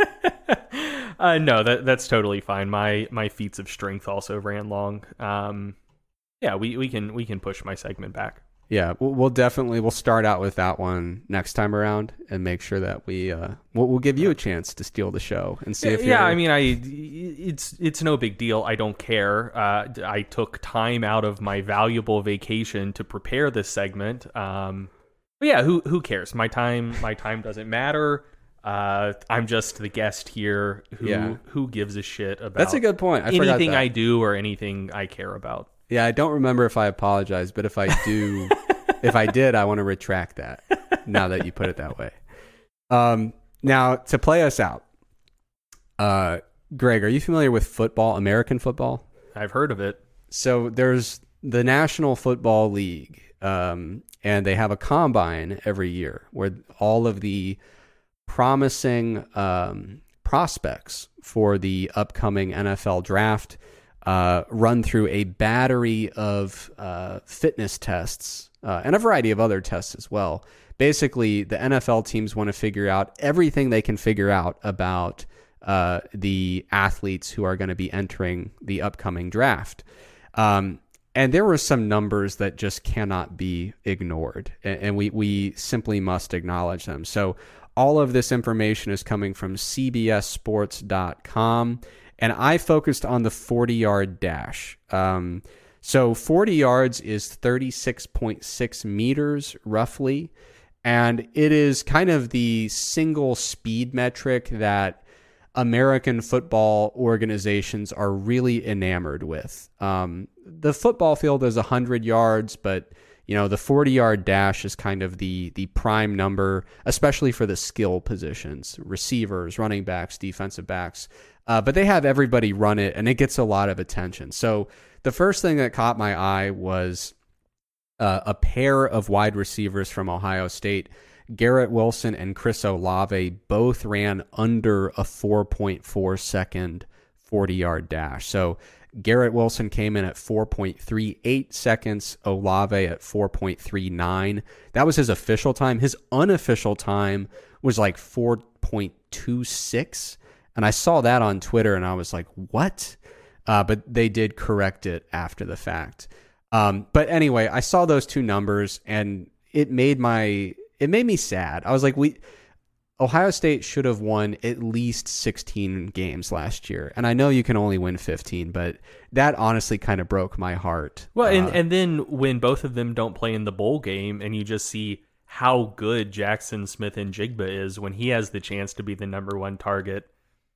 Uh, no, that that's totally fine. My my feats of strength also ran long. Um, yeah, we, we can we can push my segment back. Yeah, we'll, we'll definitely we'll start out with that one next time around and make sure that we uh we'll, we'll give you a chance to steal the show and see if yeah. you're... I mean, I it's it's no big deal. I don't care. Uh, I took time out of my valuable vacation to prepare this segment. Um, but yeah, who who cares? My time my time doesn't matter. Uh, I'm just the guest here who Yeah. who gives a shit about That's a good point. I forgot anything that. I do or anything I care about. Yeah, I don't remember if I apologized, but if I do, if I did, I want to retract that now that you put it that way. Um, now, to play us out, uh, Greg, are you familiar with football, American football? I've heard of it. So there's the National Football League, um, and they have a combine every year where all of the promising um, prospects for the upcoming N F L draft uh, run through a battery of uh, fitness tests uh, and a variety of other tests as well. Basically, the N F L teams want to figure out everything they can figure out about uh, the athletes who are going to be entering the upcoming draft. Um, and there were some numbers that just cannot be ignored, and, and we, we simply must acknowledge them. So all of this information is coming from C B S sports dot com, and I focused on the forty-yard dash. Um, so forty yards is thirty-six point six meters, roughly, and it is kind of the single speed metric that American football organizations are really enamored with. Um, the football field is one hundred yards, but you know, the forty-yard dash is kind of the the prime number, especially for the skill positions, receivers, running backs, defensive backs. Uh, but they have everybody run it, and it gets a lot of attention. So the first thing that caught my eye was uh, a pair of wide receivers from Ohio State, Garrett Wilson and Chris Olave, both ran under a four point four second forty-yard dash. So Garrett Wilson came in at four point three eight seconds, Olave at four point three nine. That was his official time. His unofficial time was like four point two six. And I saw that on Twitter and I was like, what? Uh, but they did correct it after the fact. Um, but anyway, I saw those two numbers and it made my, it made me sad. I was like, we, Ohio State should have won at least sixteen games last year. And I know you can only win fifteen, but that honestly kind of broke my heart. Well, and, Uh, and then when both of them don't play in the bowl game and you just see how good Jackson Smith and Jigba is when he has the chance to be the number one target.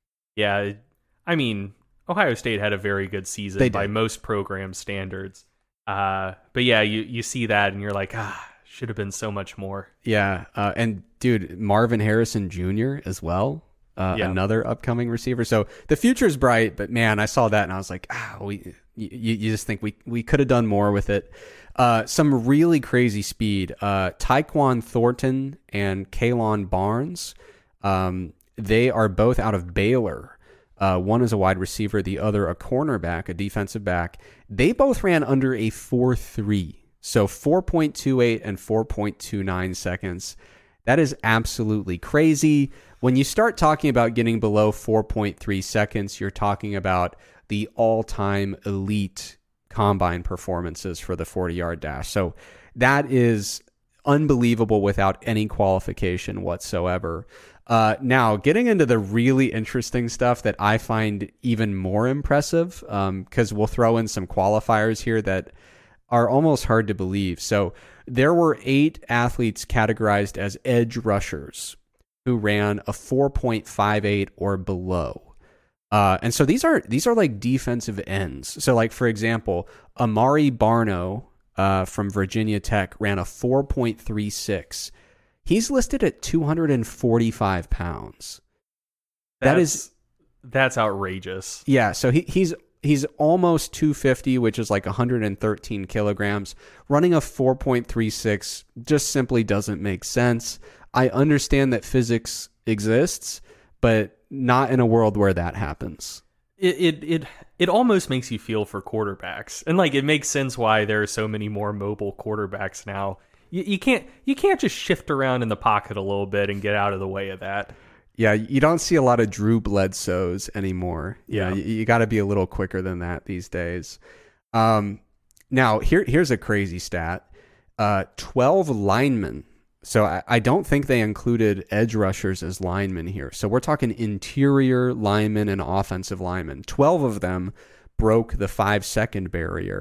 Yeah, I mean, Ohio State had a very good season They by did. most program standards. Uh, but yeah, you, you see that and you're like, ah, should have been so much more. Yeah. Uh, and dude, Marvin Harrison Junior as well. Uh, Yeah. Another upcoming receiver. So the future's bright, but man, I saw that and I was like, ah, we, you, you just think we, we could have done more with it. Uh, some really crazy speed. Uh, Tyquan Thornton and Kalon Barnes. Um, they are both out of Baylor. Uh, one is a wide receiver, the other a cornerback, a defensive back. They both ran under a four three. So four point two eight and four point two nine seconds. That is absolutely crazy. When you start talking about getting below four point three seconds, you're talking about the all-time elite combine performances for the forty-yard dash. So that is unbelievable without any qualification whatsoever. Uh, now, getting into the really interesting stuff that I find even more impressive, because um, we'll throw in some qualifiers here that are almost hard to believe. So there were eight athletes categorized as edge rushers who ran a four point five eight or below. Uh, and so these are these are like defensive ends. So like, for example, Amari Barno uh, from Virginia Tech ran a four point three six. He's listed at two hundred forty-five pounds. That That's, is that's outrageous. Yeah, so he, he's he's almost two fifty, which is like one hundred thirteen kilograms. Running a four point three six just simply doesn't make sense. I understand that physics exists, but not in a world where that happens. It, it it it almost makes you feel for quarterbacks, and like it makes sense why there are so many more mobile quarterbacks now. You, you can't you can't just shift around in the pocket a little bit and get out of the way of that. Yeah, you don't see a lot of Drew Bledsoes anymore. Yeah. You, know, you, you got to be a little quicker than that these days. Um, now, here here's a crazy stat. Uh, twelve linemen. So I, I don't think they included edge rushers as linemen here. So we're talking interior linemen and offensive linemen. twelve of them broke the five-second barrier.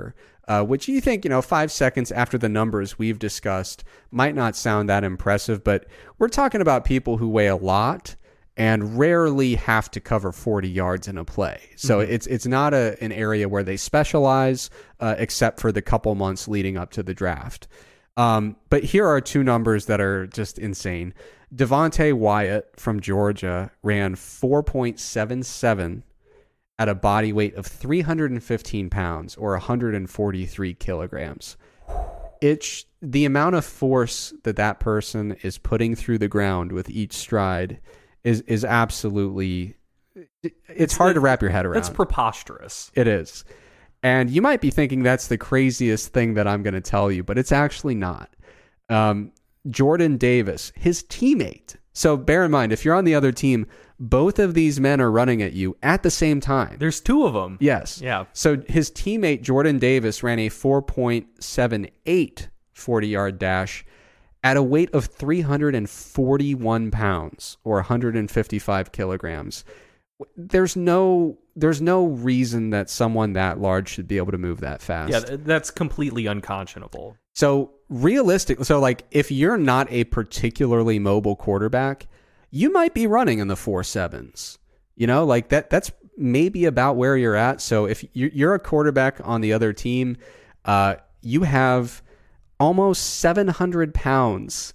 uh, which you think, you know, five seconds after the numbers we've discussed might not sound that impressive, but we're talking about people who weigh a lot and rarely have to cover forty yards in a play. So mm-hmm. it's it's not a, an area where they specialize, uh, except for the couple months leading up to the draft. Um, but here are two numbers that are just insane. Devonte Wyatt from Georgia ran four point seven seven at a body weight of three hundred fifteen pounds or one hundred forty-three kilograms. It's the amount of force that that person is putting through the ground with each stride is is absolutely, it's, it's hard to wrap your head around. It's preposterous. It is. And you might be thinking that's the craziest thing that I'm going to tell you, but it's actually not. Um, Jordan Davis, his teammate. So bear in mind, if you're on the other team, both of these men are running at you at the same time. There's two of them. Yes. Yeah. So his teammate, Jordan Davis, ran a four point seven eight forty-yard dash at a weight of three hundred forty-one pounds or one hundred fifty-five kilograms. There's no there's no reason that someone that large should be able to move that fast. Yeah, that's completely unconscionable. So realistic, so like if you're not a particularly mobile quarterback, you might be running in the four sevens. You know, like that that's maybe about where you're at. So if you're a quarterback on the other team, uh, you have almost seven hundred pounds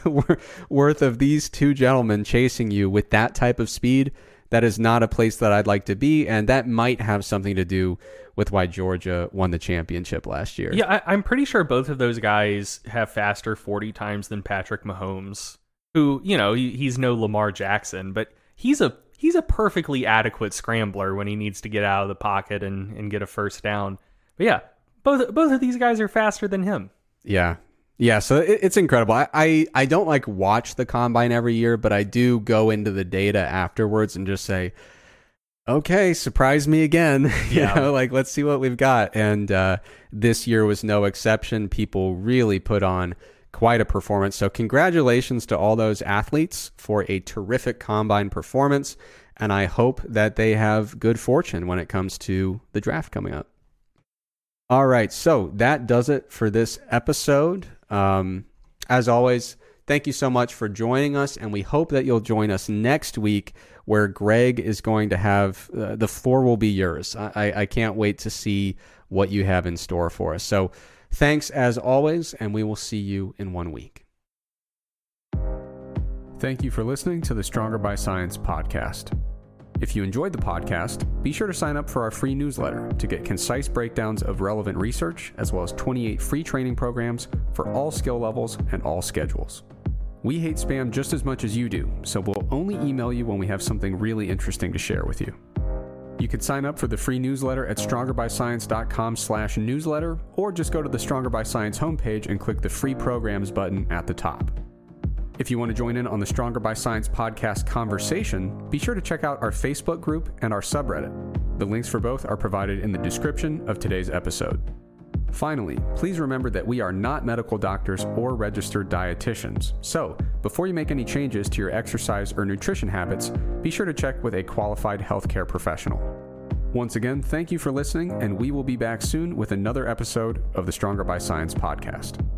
worth of these two gentlemen chasing you with that type of speed. That is not a place that I'd like to be, and that might have something to do with why Georgia won the championship last year. Yeah, I, I'm pretty sure both of those guys have faster forty times than Patrick Mahomes, who, you know, he, he's no Lamar Jackson, but he's a he's a perfectly adequate scrambler when he needs to get out of the pocket and, and get a first down. But yeah, both both of these guys are faster than him. Yeah. Yeah, so it, it's incredible. I, I, I don't like watch the combine every year, but I do go into the data afterwards and just say, okay, surprise me again. you Yeah. know, like let's see what we've got. And uh, this year was no exception. People really put on quite a performance. So congratulations to all those athletes for a terrific combine performance. And I hope that they have good fortune when it comes to the draft coming up. All right, so that does it for this episode. Um, as always, thank you so much for joining us, and we hope that you'll join us next week where Greg is going to have, uh, the floor will be yours. I, I can't wait to see what you have in store for us. So thanks as always, and we will see you in one week. Thank you for listening to the Stronger by Science podcast. If you enjoyed the podcast, be sure to sign up for our free newsletter to get concise breakdowns of relevant research, as well as twenty-eight free training programs for all skill levels and all schedules. We hate spam just as much as you do, so we'll only email you when we have something really interesting to share with you. You can sign up for the free newsletter at strongerbyscience.com slash newsletter, or just go to the Stronger by Science homepage and click the free programs button at the top. If you want to join in on the Stronger by Science podcast conversation, be sure to check out our Facebook group and our subreddit. The links for both are provided in the description of today's episode. Finally, please remember that we are not medical doctors or registered dietitians. So, before you make any changes to your exercise or nutrition habits, be sure to check with a qualified healthcare professional. Once again, thank you for listening, and we will be back soon with another episode of the Stronger by Science podcast.